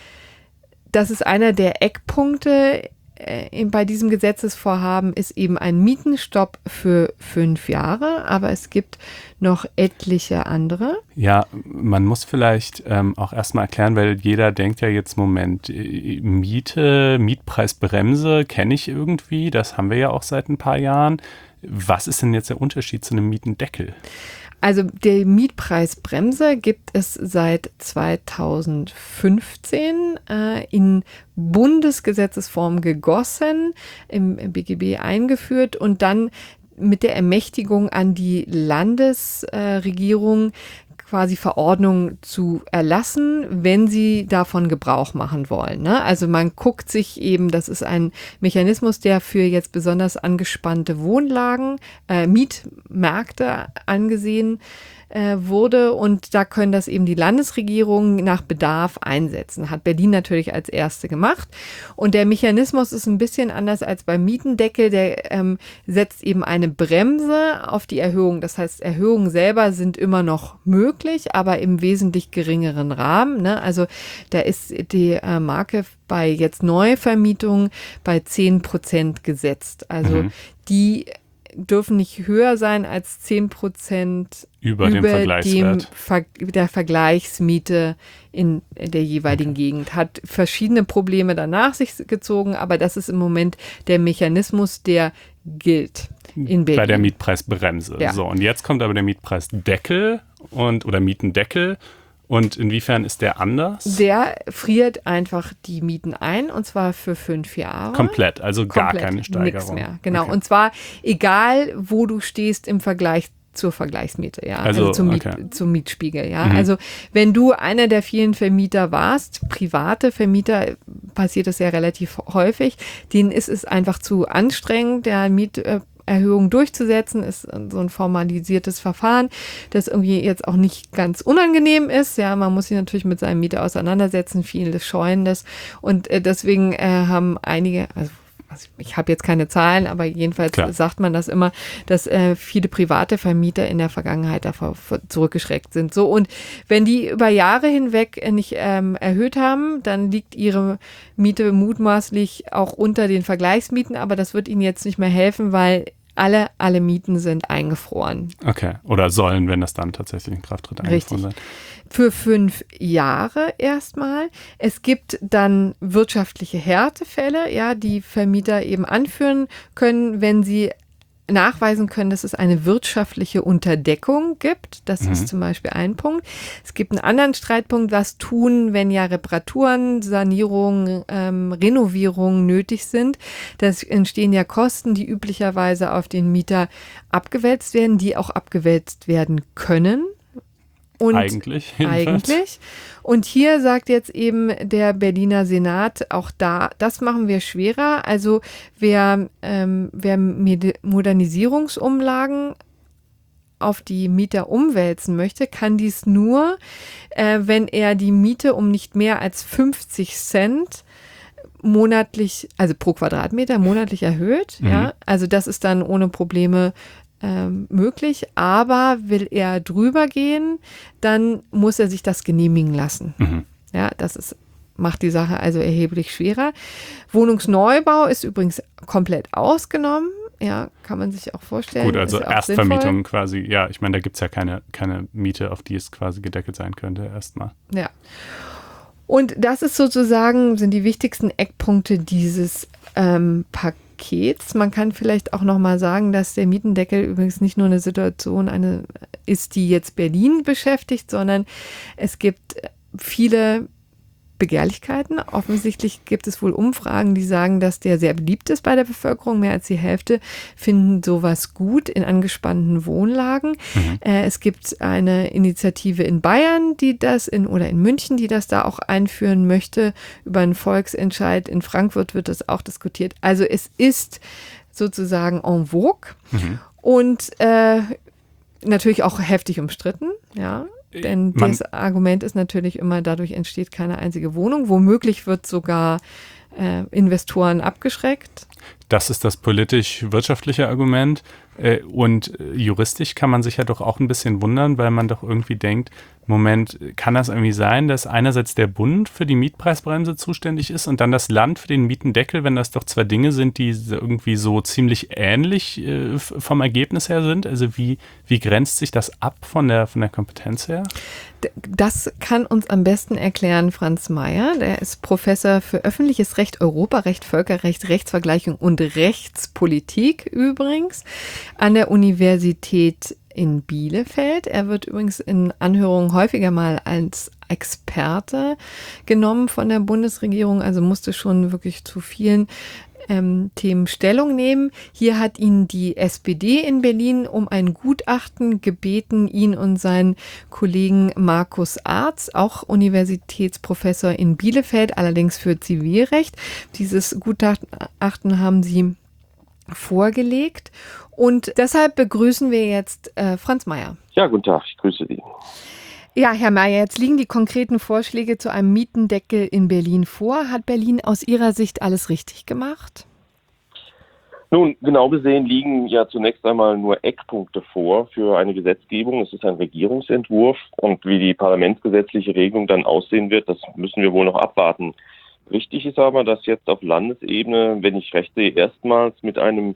Das ist einer der Eckpunkte bei diesem Gesetzesvorhaben ist eben ein Mietenstopp für fünf Jahre, aber es gibt noch etliche andere. Ja, man muss vielleicht ähm, auch erstmal erklären, weil jeder denkt ja jetzt, Moment, Miete, Mietpreisbremse kenne ich irgendwie, das haben wir ja auch seit ein paar Jahren. Was ist denn jetzt der Unterschied zu einem Mietendeckel? Also die Mietpreisbremse gibt es seit zweitausendfünfzehn äh, in Bundesgesetzesform gegossen, im B G B eingeführt und dann mit der Ermächtigung an die Landesregierung quasi Verordnungen zu erlassen, wenn sie davon Gebrauch machen wollen. Ne? Also man guckt sich eben, das ist ein Mechanismus, der für jetzt besonders angespannte Wohnlagen, äh, Mietmärkte angesehen äh, wurde und da können das eben die Landesregierungen nach Bedarf einsetzen. Hat Berlin natürlich als erste gemacht und der Mechanismus ist ein bisschen anders als beim Mietendeckel, der ähm, setzt eben eine Bremse auf die Erhöhung. Das heißt, Erhöhungen selber sind immer noch möglich, aber im wesentlich geringeren Rahmen. Ne? Also da ist die äh, Marke bei jetzt Neuvermietungen bei zehn Prozent gesetzt. Also mhm. die dürfen nicht höher sein als zehn Prozent über, über dem Vergleichswert. Dem Ver- der Vergleichsmiete in der jeweiligen okay. Gegend. Hat verschiedene Probleme danach sich gezogen, aber das ist im Moment der Mechanismus, der gilt in Berlin. Bei der Mietpreisbremse. Ja. So, und jetzt kommt aber der Mietpreisdeckel und oder Mietendeckel. Und inwiefern ist der anders? Der friert einfach die Mieten ein und zwar für fünf Jahre. Komplett, also gar Komplett, keine Steigerung. Nichts mehr, genau. Okay. Und zwar egal, wo du stehst im Vergleich zur Vergleichsmiete, ja, also, also zum, Miet, okay. zum Mietspiegel, ja. Mhm. Also wenn du einer der vielen Vermieter warst, private Vermieter, passiert das ja relativ häufig, denen ist es einfach zu anstrengend, der Miet Erhöhung durchzusetzen, ist so ein formalisiertes Verfahren, das irgendwie jetzt auch nicht ganz unangenehm ist. Ja, man muss sich natürlich mit seinem Mieter auseinandersetzen, viele scheuen das und äh, deswegen äh, haben einige, also ich habe jetzt keine Zahlen, aber jedenfalls Klar. sagt man das immer, dass äh, viele private Vermieter in der Vergangenheit davor zurückgeschreckt sind. So, und wenn die über Jahre hinweg nicht ähm, erhöht haben, dann liegt ihre Miete mutmaßlich auch unter den Vergleichsmieten, aber das wird ihnen jetzt nicht mehr helfen, weil alle, alle Mieten sind eingefroren. Okay, oder sollen, wenn das dann tatsächlich in Kraft tritt, eingefroren sein. Für fünf Jahre erstmal. Es gibt dann wirtschaftliche Härtefälle, ja, die Vermieter eben anführen können, wenn sie nachweisen können, dass es eine wirtschaftliche Unterdeckung gibt. Das mhm. ist zum Beispiel ein Punkt. Es gibt einen anderen Streitpunkt, was tun, wenn ja Reparaturen, Sanierungen, ähm, Renovierungen nötig sind. Das entstehen ja Kosten, die üblicherweise auf den Mieter abgewälzt werden, die auch abgewälzt werden können. Und eigentlich. Jedenfalls. Eigentlich. Und hier sagt jetzt eben der Berliner Senat, auch da, das machen wir schwerer. Also wer, ähm, wer Modernisierungsumlagen auf die Mieter umwälzen möchte, kann dies nur, äh, wenn er die Miete um nicht mehr als fünfzig Cent monatlich, also pro Quadratmeter monatlich erhöht. Mhm. Ja, also das ist dann ohne Probleme Ähm, möglich, aber will er drüber gehen, dann muss er sich das genehmigen lassen. Mhm. Ja, das ist, macht die Sache also erheblich schwerer. Wohnungsneubau ist übrigens komplett ausgenommen. Ja, kann man sich auch vorstellen. Gut, also ja Erstvermietung quasi, ja, ich meine, da gibt es ja keine, keine Miete, auf die es quasi gedeckelt sein könnte, erstmal. Ja. Und das ist sozusagen, sind die wichtigsten Eckpunkte dieses ähm, Pakets. Man kann vielleicht auch noch mal sagen, dass der Mietendeckel übrigens nicht nur eine Situation eine ist, die jetzt Berlin beschäftigt, sondern es gibt viele Begehrlichkeiten. Offensichtlich gibt es wohl Umfragen, die sagen, dass der sehr beliebt ist bei der Bevölkerung. Mehr als die Hälfte finden sowas gut in angespannten Wohnlagen. Mhm. Äh, es gibt eine Initiative in Bayern, die das in oder in München, die das da auch einführen möchte, über einen Volksentscheid. In Frankfurt wird das auch diskutiert. Also es ist sozusagen en vogue mhm. und äh, natürlich auch heftig umstritten, ja. Denn Man, das Argument ist natürlich immer, dadurch entsteht keine einzige Wohnung. Womöglich wird sogar äh, Investoren abgeschreckt. Das ist das politisch-wirtschaftliche Argument. Äh, und äh, juristisch kann man sich ja doch auch ein bisschen wundern, weil man doch irgendwie denkt, Moment, kann das irgendwie sein, dass einerseits der Bund für die Mietpreisbremse zuständig ist und dann das Land für den Mietendeckel, wenn das doch zwei Dinge sind, die irgendwie so ziemlich ähnlich äh, vom Ergebnis her sind? Also wie, wie grenzt sich das ab von der, von der Kompetenz her? Das kann uns am besten erklären Franz Mayer. Der ist Professor für öffentliches Recht, Europarecht, Völkerrecht, Rechtsvergleichung und Rechtspolitik übrigens an der Universität in Bielefeld. Er wird übrigens in Anhörungen häufiger mal als Experte genommen von der Bundesregierung, also musste schon wirklich zu vielen ähm, Themen Stellung nehmen. Hier hat ihn die S P D in Berlin um ein Gutachten gebeten, ihn und seinen Kollegen Markus Arz, auch Universitätsprofessor in Bielefeld, allerdings für Zivilrecht. Dieses Gutachten haben sie vorgelegt und deshalb begrüßen wir jetzt äh, Franz Mayer. Ja, guten Tag, ich grüße Sie. Ja, Herr Mayer, jetzt liegen die konkreten Vorschläge zu einem Mietendeckel in Berlin vor. Hat Berlin aus Ihrer Sicht alles richtig gemacht? Nun, genau gesehen liegen ja zunächst einmal nur Eckpunkte vor für eine Gesetzgebung. Es ist ein Regierungsentwurf und wie die parlamentsgesetzliche Regelung dann aussehen wird, das müssen wir wohl noch abwarten. Richtig ist aber, dass jetzt auf Landesebene, wenn ich recht sehe, erstmals mit einem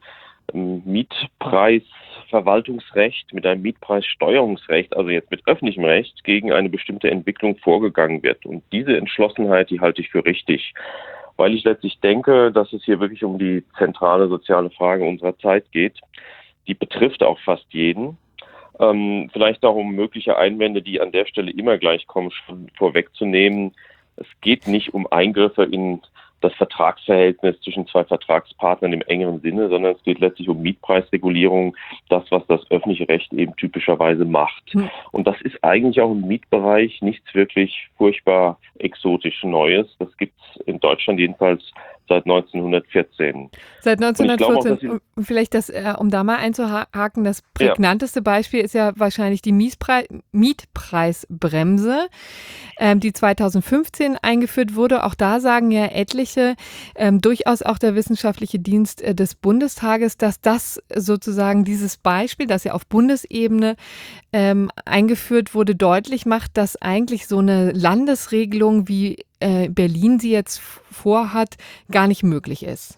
Mietpreisverwaltungsrecht, mit einem Mietpreissteuerungsrecht, also jetzt mit öffentlichem Recht, gegen eine bestimmte Entwicklung vorgegangen wird. Und diese Entschlossenheit, die halte ich für richtig, weil ich letztlich denke, dass es hier wirklich um die zentrale soziale Frage unserer Zeit geht. Die betrifft auch fast jeden. Ähm, vielleicht auch um mögliche Einwände, die an der Stelle immer gleich kommen, schon vorwegzunehmen. Es geht nicht um Eingriffe in das Vertragsverhältnis zwischen zwei Vertragspartnern im engeren Sinne, sondern es geht letztlich um Mietpreisregulierung, das, was das öffentliche Recht eben typischerweise macht. Hm. Und das ist eigentlich auch im Mietbereich nichts wirklich furchtbar exotisch Neues. Das gibt es in Deutschland jedenfalls seit neunzehnhundertvierzehn. Seit neunzehnhundertvierzehn, auch, vielleicht das, äh, um da mal einzuhaken, das prägnanteste ja. Beispiel ist ja wahrscheinlich die Mietpreis, Mietpreisbremse, ähm, die zweitausendfünfzehn eingeführt wurde. Auch da sagen ja etliche, ähm, durchaus auch der wissenschaftliche Dienst äh, des Bundestages, dass das sozusagen dieses Beispiel, das ja auf Bundesebene ähm, eingeführt wurde, deutlich macht, dass eigentlich so eine Landesregelung wie Berlin sie jetzt vorhat, gar nicht möglich ist.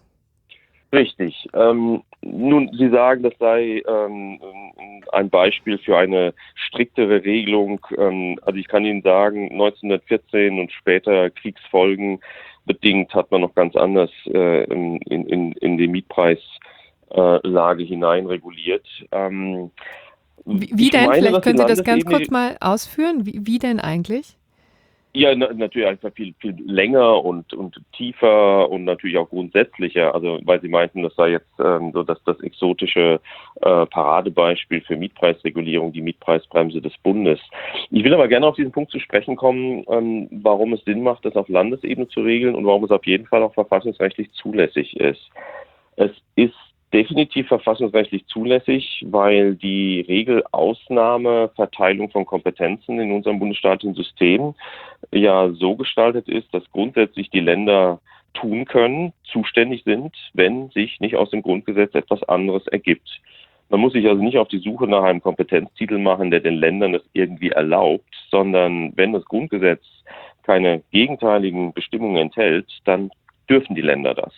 Richtig. Ähm, nun, Sie sagen, das sei ähm, ein Beispiel für eine striktere Regelung. Ähm, also ich kann Ihnen sagen, neunzehnhundertvierzehn und später Kriegsfolgen bedingt hat man noch ganz anders äh, in, in, in die Mietpreislage äh, hinein reguliert. Ähm, wie wie denn? Meine, Vielleicht können Sie das ganz kurz mal ausführen. Wie, wie denn eigentlich? Ja, na, natürlich einfach viel, viel länger und, und tiefer und natürlich auch grundsätzlicher. Also, weil Sie meinten, das sei jetzt ähm, so dass das exotische äh, Paradebeispiel für Mietpreisregulierung, die Mietpreisbremse des Bundes. Ich will aber gerne auf diesen Punkt zu sprechen kommen, ähm, warum es Sinn macht, das auf Landesebene zu regeln und warum es auf jeden Fall auch verfassungsrechtlich zulässig ist. Es ist definitiv verfassungsrechtlich zulässig, weil die Regelausnahmeverteilung von Kompetenzen in unserem bundesstaatlichen System ja so gestaltet ist, dass grundsätzlich die Länder tun können, zuständig sind, wenn sich nicht aus dem Grundgesetz etwas anderes ergibt. Man muss sich also nicht auf die Suche nach einem Kompetenztitel machen, der den Ländern das irgendwie erlaubt, sondern wenn das Grundgesetz keine gegenteiligen Bestimmungen enthält, dann dürfen die Länder das.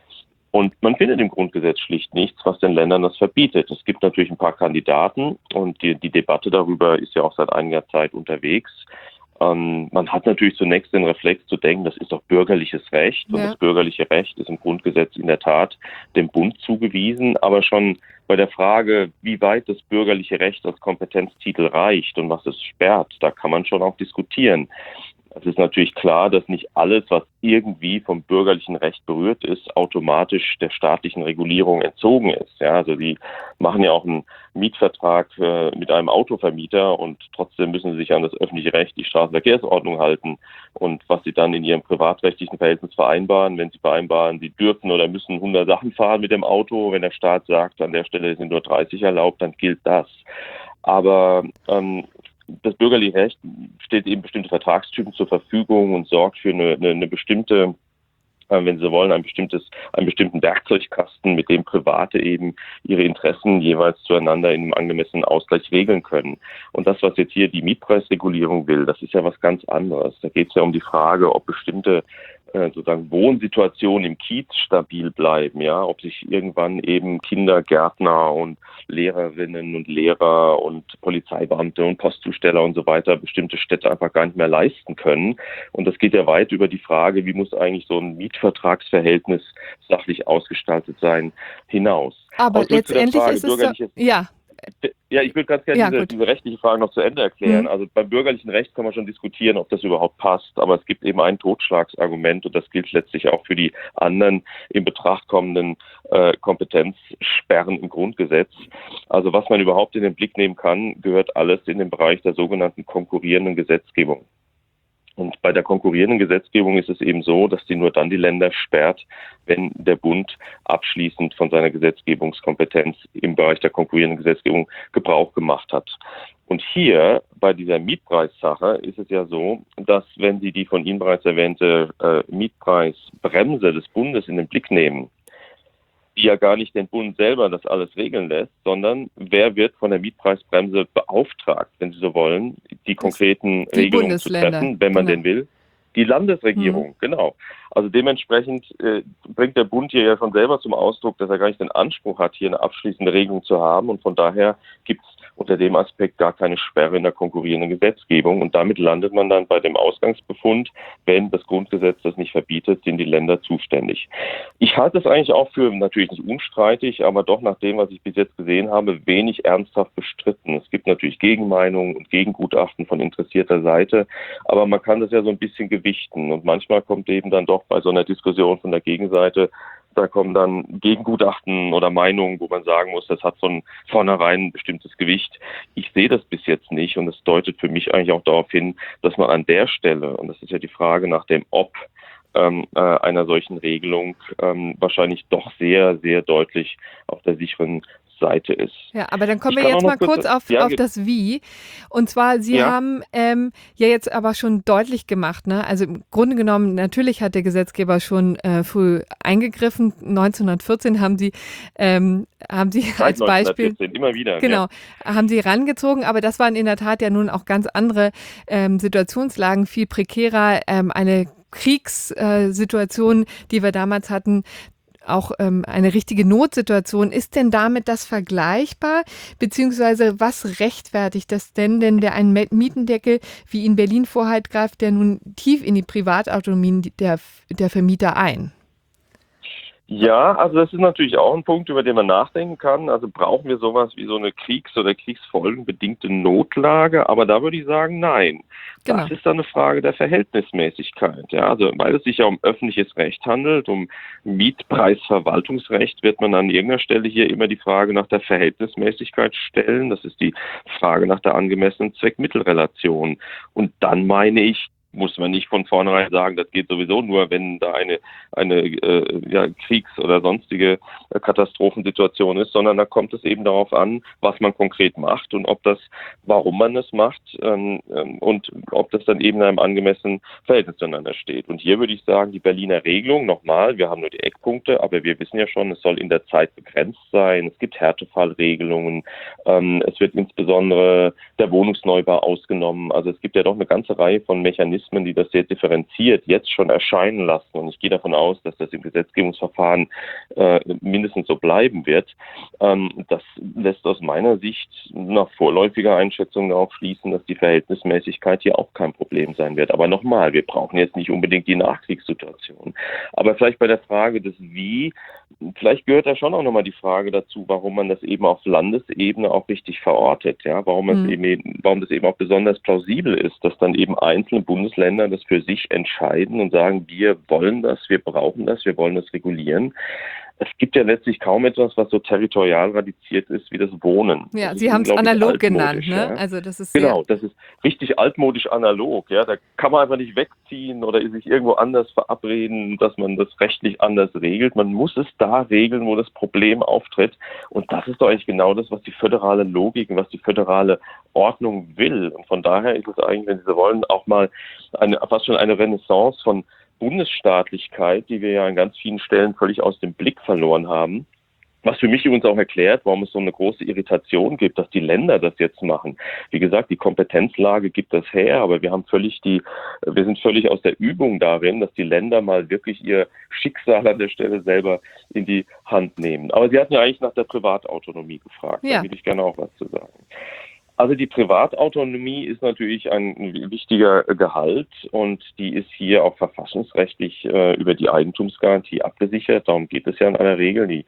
Und man findet im Grundgesetz schlicht nichts, was den Ländern das verbietet. Es gibt natürlich ein paar Kandidaten und die, die Debatte darüber ist ja auch seit einiger Zeit unterwegs. Ähm, man hat natürlich zunächst den Reflex zu denken, das ist doch bürgerliches Recht. Ja. Und das bürgerliche Recht ist im Grundgesetz in der Tat dem Bund zugewiesen. Aber schon bei der Frage, wie weit das bürgerliche Recht als Kompetenztitel reicht und was es sperrt, da kann man schon auch diskutieren. Es ist natürlich klar, dass nicht alles, was irgendwie vom bürgerlichen Recht berührt ist, automatisch der staatlichen Regulierung entzogen ist. Ja, also Sie machen ja auch einen Mietvertrag äh, mit einem Autovermieter und trotzdem müssen Sie sich an das öffentliche Recht, die Straßenverkehrsordnung halten. Und was Sie dann in Ihrem privatrechtlichen Verhältnis vereinbaren, wenn Sie vereinbaren, Sie dürfen oder müssen hundert Sachen fahren mit dem Auto, wenn der Staat sagt, an der Stelle sind nur dreißig erlaubt, dann gilt das. Aber ähm, das bürgerliche Recht stellt eben bestimmte Vertragstypen zur Verfügung und sorgt für eine, eine, eine bestimmte, äh, wenn Sie so wollen, ein bestimmtes, einen bestimmten Werkzeugkasten, mit dem Private eben ihre Interessen jeweils zueinander in einem angemessenen Ausgleich regeln können. Und das, was jetzt hier die Mietpreisregulierung will, das ist ja was ganz anderes. Da geht es ja um die Frage, ob bestimmte sozusagen Wohnsituationen im Kiez stabil bleiben, ja, ob sich irgendwann eben Kindergärtner und Lehrerinnen und Lehrer und Polizeibeamte und Postzusteller und so weiter bestimmte Städte einfach gar nicht mehr leisten können. Und das geht ja weit über die Frage, wie muss eigentlich so ein Mietvertragsverhältnis sachlich ausgestaltet sein, hinaus. Aber letztendlich Frage, ist es so, ja. Ja, ich würde ganz gerne ja, diese, diese rechtliche Frage noch zu Ende erklären. Mhm. Also beim bürgerlichen Recht kann man schon diskutieren, ob das überhaupt passt, aber es gibt eben ein Totschlagsargument und das gilt letztlich auch für die anderen in Betracht kommenden äh, Kompetenzsperren im Grundgesetz. Also was man überhaupt in den Blick nehmen kann, gehört alles in den Bereich der sogenannten konkurrierenden Gesetzgebung. Und bei der konkurrierenden Gesetzgebung ist es eben so, dass die nur dann die Länder sperrt, wenn der Bund abschließend von seiner Gesetzgebungskompetenz im Bereich der konkurrierenden Gesetzgebung Gebrauch gemacht hat. Und hier bei dieser Mietpreissache ist es ja so, dass wenn Sie die von Ihnen bereits erwähnte äh, Mietpreisbremse des Bundes in den Blick nehmen, die ja gar nicht den Bund selber das alles regeln lässt, sondern wer wird von der Mietpreisbremse beauftragt, wenn Sie so wollen, die konkreten die Regelungen zu treffen, wenn man genau. denn will? Die Landesregierung, mhm. genau. Also dementsprechend äh, bringt der Bund hier ja schon selber zum Ausdruck, dass er gar nicht den Anspruch hat, hier eine abschließende Regelung zu haben und von daher gibt es unter dem Aspekt gar keine Sperre in der konkurrierenden Gesetzgebung und damit landet man dann bei dem Ausgangsbefund, wenn das Grundgesetz das nicht verbietet, sind die Länder zuständig. Ich halte es eigentlich auch für natürlich nicht unstreitig, aber doch nach dem, was ich bis jetzt gesehen habe, wenig ernsthaft bestritten. Es gibt natürlich Gegenmeinungen und Gegengutachten von interessierter Seite, aber man kann das ja so ein bisschen gewichten und manchmal kommt eben dann doch bei so einer Diskussion von der Gegenseite, da kommen dann Gegengutachten oder Meinungen, wo man sagen muss, das hat von vornherein ein bestimmtes Gewicht. Ich sehe das bis jetzt nicht und es deutet für mich eigentlich auch darauf hin, dass man an der Stelle, und das ist ja die Frage nach dem Ob ähm, äh, einer solchen Regelung, ähm, wahrscheinlich doch sehr, sehr deutlich auf der sicheren Seite ist. Ja, aber dann kommen ich wir jetzt mal kurz, kurz auf, ja, auf das Wie. Und zwar, Sie ja. haben ähm, ja jetzt aber schon deutlich gemacht, ne? Also im Grunde genommen, natürlich hat der Gesetzgeber schon äh, früh eingegriffen. neunzehnhundertvierzehn haben Sie, ähm, haben Sie als Beispiel immer wieder, genau, ja. haben Sie rangezogen, aber das waren in der Tat ja nun auch ganz andere ähm, Situationslagen, viel prekärer, ähm, eine Kriegssituation, äh, die wir damals hatten, auch ähm, eine richtige Notsituation. Ist denn damit das vergleichbar? Beziehungsweise was rechtfertigt das denn, denn der einen Mietendeckel, wie in Berlin vorhalt, greift der nun tief in die Privatautonomie der, der Vermieter ein? Ja, also das ist natürlich auch ein Punkt, über den man nachdenken kann. Also brauchen wir sowas wie so eine Kriegs- oder Kriegsfolgenbedingte Notlage? Aber da würde ich sagen, nein. Genau. Das ist dann eine Frage der Verhältnismäßigkeit. Ja, also weil es sich ja um öffentliches Recht handelt, um Mietpreisverwaltungsrecht, wird man an irgendeiner Stelle hier immer die Frage nach der Verhältnismäßigkeit stellen. Das ist die Frage nach der angemessenen Zweck-Mittel-Relation. Und dann meine ich, muss man nicht von vornherein sagen, das geht sowieso nur, wenn da eine eine äh, ja, Kriegs- oder sonstige äh, Katastrophensituation ist, sondern da kommt es eben darauf an, was man konkret macht und ob das, warum man es macht ähm, ähm, und ob das dann eben in einem angemessenen Verhältnis zueinander steht. Und hier würde ich sagen, die Berliner Regelung, nochmal, wir haben nur die Eckpunkte, aber wir wissen ja schon, es soll in der Zeit begrenzt sein, es gibt Härtefallregelungen, ähm, es wird insbesondere der Wohnungsneubau ausgenommen, also es gibt ja doch eine ganze Reihe von Mechanismen, die das sehr differenziert jetzt schon erscheinen lassen. Und ich gehe davon aus, dass das im Gesetzgebungsverfahren äh, mindestens so bleiben wird. Ähm, das lässt aus meiner Sicht nach vorläufiger Einschätzung darauf schließen, dass die Verhältnismäßigkeit hier auch kein Problem sein wird. Aber nochmal, wir brauchen jetzt nicht unbedingt die Nachkriegssituation. Aber vielleicht bei der Frage des Wie, vielleicht gehört da schon auch nochmal die Frage dazu, warum man das eben auf Landesebene auch richtig verortet. Ja? Warum, mhm. es eben, warum das eben auch besonders plausibel ist, dass dann eben einzelne Bundesländer das für sich entscheiden und sagen, wir wollen das, wir brauchen das, wir wollen das regulieren. Es gibt ja letztlich kaum etwas, was so territorial radiziert ist wie das Wohnen. Ja, das Sie haben es analog genannt, ne? Ja? Also das ist genau, das ist richtig altmodisch analog. Ja, da kann man einfach nicht wegziehen oder sich irgendwo anders verabreden, dass man das rechtlich anders regelt. Man muss es da regeln, wo das Problem auftritt. Und das ist doch eigentlich genau das, was die föderale Logik und was die föderale Ordnung will. Und von daher ist es eigentlich, wenn Sie so wollen, auch mal eine, fast schon eine Renaissance von Bundesstaatlichkeit, die wir ja an ganz vielen Stellen völlig aus dem Blick verloren haben. Was für mich übrigens auch erklärt, warum es so eine große Irritation gibt, dass die Länder das jetzt machen. Wie gesagt, die Kompetenzlage gibt das her, aber wir haben völlig die, wir sind völlig aus der Übung darin, dass die Länder mal wirklich ihr Schicksal an der Stelle selber in die Hand nehmen. Aber Sie hatten ja eigentlich nach der Privatautonomie gefragt. Ja. Da würde ich gerne auch was zu sagen. Also die Privatautonomie ist natürlich ein wichtiger Gehalt und die ist hier auch verfassungsrechtlich äh, über die Eigentumsgarantie abgesichert. Darum geht es ja in aller Regel. Die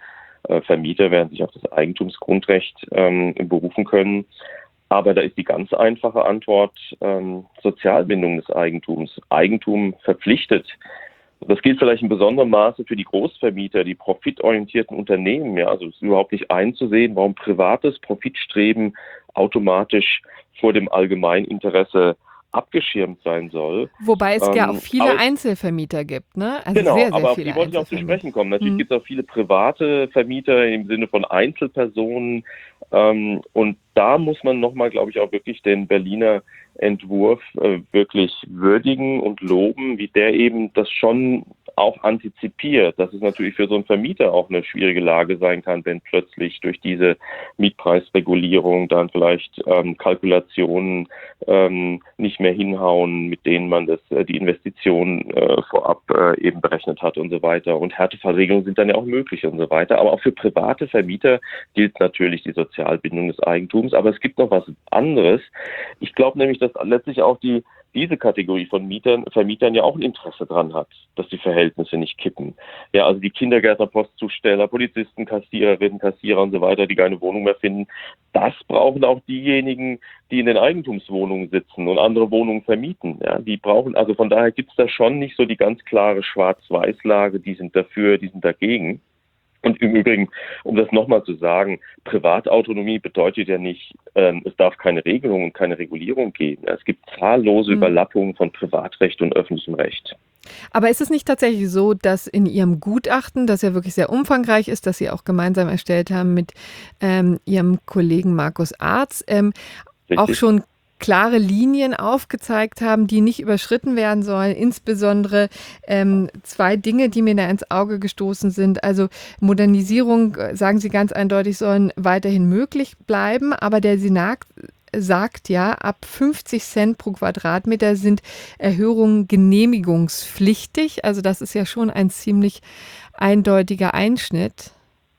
Äh, Vermieter werden sich auf das Eigentumsgrundrecht ähm, berufen können. Aber da ist die ganz einfache Antwort ähm, Sozialbindung des Eigentums. Eigentum verpflichtet. Das gilt vielleicht in besonderem Maße für die Großvermieter, die profitorientierten Unternehmen. Ja, also es ist überhaupt nicht einzusehen, warum privates Profitstreben automatisch vor dem Allgemeininteresse abgeschirmt sein soll. Wobei es ähm, ja auch viele aber, Einzelvermieter gibt, ne? Also genau, sehr, sehr aber auf viele die wollte ich auch zu Einzelvermieter. sprechen kommen. Natürlich Mhm. gibt es auch viele private Vermieter im Sinne von Einzelpersonen. Ähm, und da muss man nochmal, glaube ich, auch wirklich den Berliner Entwurf äh, wirklich würdigen und loben, wie der eben das schon auch antizipiert, dass es natürlich für so einen Vermieter auch eine schwierige Lage sein kann, wenn plötzlich durch diese Mietpreisregulierung dann vielleicht ähm, Kalkulationen ähm, nicht mehr hinhauen, mit denen man das, äh, die Investitionen äh, vorab äh, eben berechnet hat und so weiter. Und Härtefallregelungen sind dann ja auch möglich und so weiter. Aber auch für private Vermieter gilt natürlich die Sozialbindung des Eigentums. Aber es gibt noch was anderes. Ich glaube nämlich, dass letztlich auch die diese Kategorie von Mietern, Vermietern ja auch ein Interesse dran hat, dass die Verhältnisse nicht kippen. Ja, also die Kindergärtner, Postzusteller, Polizisten, Kassiererinnen, Kassierer und so weiter, die keine Wohnung mehr finden, das brauchen auch diejenigen, die in den Eigentumswohnungen sitzen und andere Wohnungen vermieten. Ja, die brauchen, also von daher gibt es da schon nicht so die ganz klare Schwarz-Weiß-Lage, die sind dafür, die sind dagegen. Und im Übrigen, um das nochmal zu sagen, Privatautonomie bedeutet ja nicht, ähm, es darf keine Regelung und keine Regulierung geben. Es gibt zahllose mhm. Überlappungen von Privatrecht und öffentlichem Recht. Aber ist es nicht tatsächlich so, dass in Ihrem Gutachten, das ja wirklich sehr umfangreich ist, das Sie auch gemeinsam erstellt haben mit ähm, Ihrem Kollegen Markus Arz, ähm, auch schon klare Linien aufgezeigt haben, die nicht überschritten werden sollen. Insbesondere ähm, zwei Dinge, die mir da ins Auge gestoßen sind. Also Modernisierung, sagen Sie ganz eindeutig, sollen weiterhin möglich bleiben, aber der Senat sagt ja, ab fünfzig Cent pro Quadratmeter sind Erhöhungen genehmigungspflichtig. Also das ist ja schon ein ziemlich eindeutiger Einschnitt.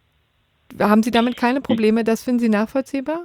Haben Sie damit keine Probleme? Das finden Sie nachvollziehbar?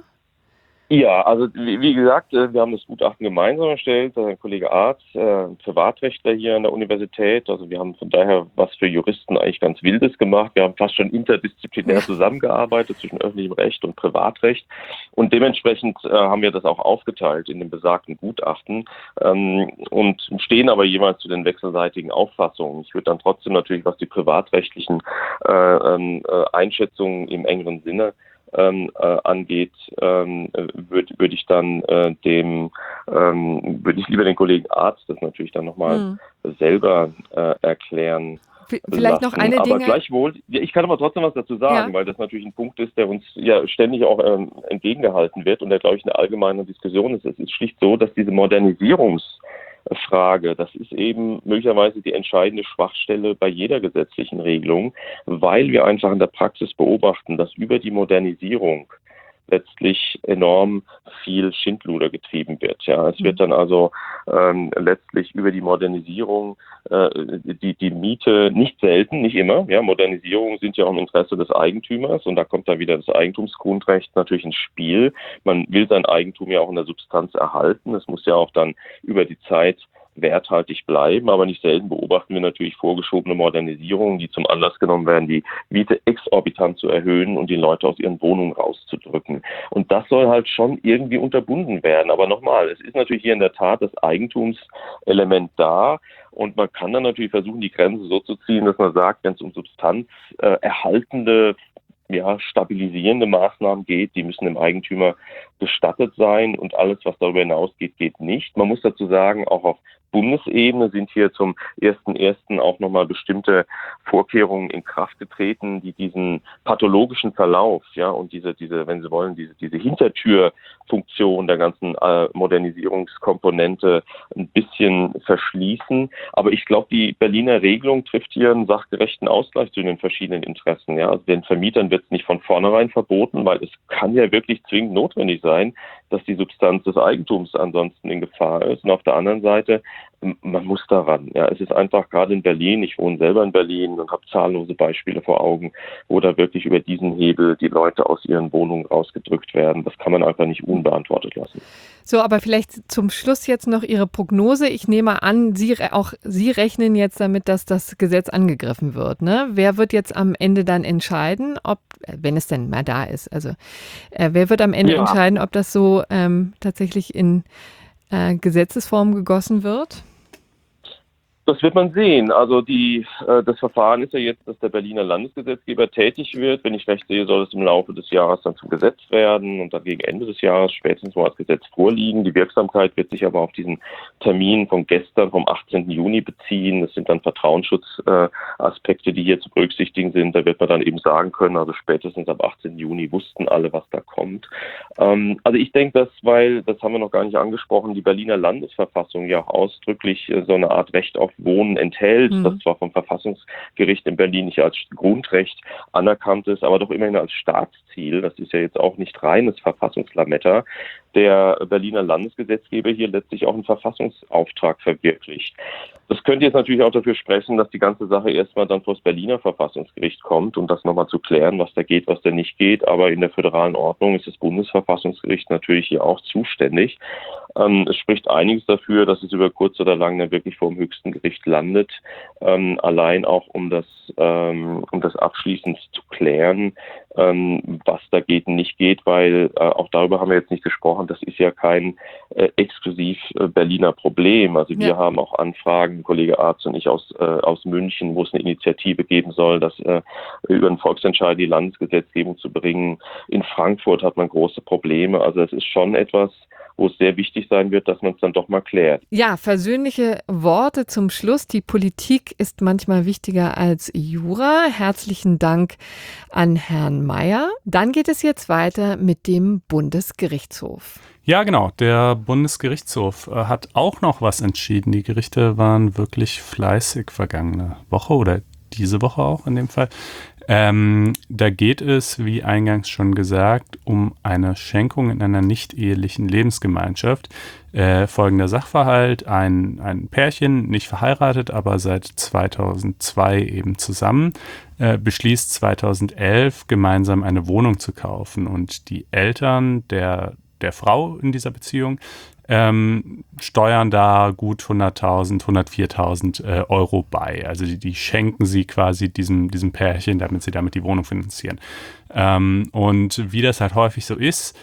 Ja, also wie, wie gesagt, wir haben das Gutachten gemeinsam erstellt, der Kollege Arz, äh, Privatrechtler hier an der Universität. Also wir haben von daher was für Juristen eigentlich ganz Wildes gemacht. Wir haben fast schon interdisziplinär zusammengearbeitet zwischen öffentlichem Recht und Privatrecht. Und dementsprechend äh, haben wir das auch aufgeteilt in dem besagten Gutachten ähm, und stehen aber jeweils zu den wechselseitigen Auffassungen. Ich würde dann trotzdem natürlich, was die privatrechtlichen äh, äh, Einschätzungen im engeren Sinne Ähm, äh, angeht, ähm, würde würd ich dann äh, dem, ähm, würde ich lieber den Kollegen Arz das natürlich dann nochmal hm. selber äh, erklären. Vielleicht lassen. noch eine aber Dinge. Gleichwohl, ja, ich kann aber trotzdem was dazu sagen, ja. weil das natürlich ein Punkt ist, der uns ja ständig auch ähm, entgegengehalten wird und der, glaube ich, eine allgemeine Diskussion ist. Es ist schlicht so, dass diese Modernisierungs- Frage. Das ist eben möglicherweise die entscheidende Schwachstelle bei jeder gesetzlichen Regelung, weil wir einfach in der Praxis beobachten, dass über die Modernisierung letztlich enorm viel Schindluder getrieben wird. Ja, es wird dann also ähm, letztlich über die Modernisierung äh, die die Miete nicht selten, nicht immer. Ja, Modernisierungen sind ja auch im Interesse des Eigentümers und da kommt dann wieder das Eigentumsgrundrecht natürlich ins Spiel. Man will sein Eigentum ja auch in der Substanz erhalten. Es muss ja auch dann über die Zeit werthaltig bleiben, aber nicht selten beobachten wir natürlich vorgeschobene Modernisierungen, die zum Anlass genommen werden, die Miete exorbitant zu erhöhen und die Leute aus ihren Wohnungen rauszudrücken. Und das soll halt schon irgendwie unterbunden werden. Aber nochmal, es ist natürlich hier in der Tat das Eigentumselement da und man kann dann natürlich versuchen, die Grenze so zu ziehen, dass man sagt, wenn es um substanzerhaltende ja, stabilisierende Maßnahmen geht, die müssen dem Eigentümer gestattet sein und alles, was darüber hinausgeht, geht nicht. Man muss dazu sagen, auch auf Bundesebene sind hier zum ersten ersten auch nochmal bestimmte Vorkehrungen in Kraft getreten, die diesen pathologischen Verlauf, ja, und diese, diese, wenn Sie wollen, diese, diese Hintertürfunktion der ganzen äh, Modernisierungskomponente ein bisschen verschließen. Aber ich glaube, die Berliner Regelung trifft hier einen sachgerechten Ausgleich zu den verschiedenen Interessen. Ja, also den Vermietern wird es nicht von vornherein verboten, weil es kann ja wirklich zwingend notwendig sein, dass die Substanz des Eigentums ansonsten in Gefahr ist. Und auf der anderen Seite man muss daran. Ja, es ist einfach gerade in Berlin, ich wohne selber in Berlin und habe zahllose Beispiele vor Augen, wo da wirklich über diesen Hebel die Leute aus ihren Wohnungen rausgedrückt werden. Das kann man einfach nicht unbeantwortet lassen. So, aber vielleicht zum Schluss jetzt noch Ihre Prognose. Ich nehme an, Sie, auch Sie rechnen jetzt damit, dass das Gesetz angegriffen wird. Ne? Wer wird jetzt am Ende dann entscheiden, ob, wenn es denn mal da ist, also äh, wer wird am Ende ja. entscheiden, ob das so ähm, tatsächlich in äh, Gesetzesform gegossen wird? Das wird man sehen. Also die, äh, das Verfahren ist ja jetzt, dass der Berliner Landesgesetzgeber tätig wird. Wenn ich recht sehe, soll es im Laufe des Jahres dann zum Gesetz werden und dann gegen Ende des Jahres spätestens mal als Gesetz vorliegen. Die Wirksamkeit wird sich aber auf diesen Termin von gestern, vom achtzehnten Juni beziehen. Das sind dann Vertrauensschutzaspekte, äh, die hier zu berücksichtigen sind. Da wird man dann eben sagen können, also spätestens ab achtzehnten Juni wussten alle, was da kommt. Ähm, also ich denke, dass, weil, das haben wir noch gar nicht angesprochen, die Berliner Landesverfassung ja auch ausdrücklich äh, so eine Art Recht auf Wohnen enthält, mhm. das zwar vom Verfassungsgericht in Berlin nicht als Grundrecht anerkannt ist, aber doch immerhin als Staatsziel. Das ist ja jetzt auch nicht reines Verfassungslametta. Der Berliner Landesgesetzgeber hier letztlich auch einen Verfassungsauftrag verwirklicht. Das könnte jetzt natürlich auch dafür sprechen, dass die ganze Sache erstmal dann vor das Berliner Verfassungsgericht kommt, um das nochmal zu klären, was da geht, was da nicht geht. Aber in der föderalen Ordnung ist das Bundesverfassungsgericht natürlich hier auch zuständig. Ähm, es spricht einiges dafür, dass es über kurz oder lang dann wirklich vor dem höchsten Gericht landet. Ähm, allein auch, um das, ähm, um das abschließend zu klären, ähm, was da geht und nicht geht, weil äh, auch darüber haben wir jetzt nicht gesprochen. Das ist ja kein äh, exklusiv äh, Berliner Problem. Also wir ja. haben auch Anfragen, Kollege Arzt und ich aus, äh, aus München, wo es eine Initiative geben soll, das äh, über einen Volksentscheid die Landesgesetzgebung zu bringen. In Frankfurt hat man große Probleme. Also es ist schon etwas, wo es sehr wichtig sein wird, dass man es dann doch mal klärt. Ja, versöhnliche Worte zum Schluss. Die Politik ist manchmal wichtiger als Jura. Herzlichen Dank an Herrn Mayer. Dann geht es jetzt weiter mit dem Bundesgerichtshof. Ja, genau. Der Bundesgerichtshof äh, hat auch noch was entschieden. Die Gerichte waren wirklich fleißig vergangene Woche oder diese Woche auch in dem Fall. Ähm, da geht es, wie eingangs schon gesagt, um eine Schenkung in einer nicht-ehelichen Lebensgemeinschaft. Äh, folgender Sachverhalt: Ein, ein Pärchen, nicht verheiratet, aber seit zweitausendzwei eben zusammen, äh, beschließt zweitausendelf gemeinsam eine Wohnung zu kaufen. Und die Eltern der, der Frau in dieser Beziehung Ähm, steuern da gut hunderttausend, hundertviertausend äh, Euro bei. Also die, die schenken sie quasi diesem, diesem Pärchen, damit sie damit die Wohnung finanzieren. Ähm, und wie das halt häufig so ist,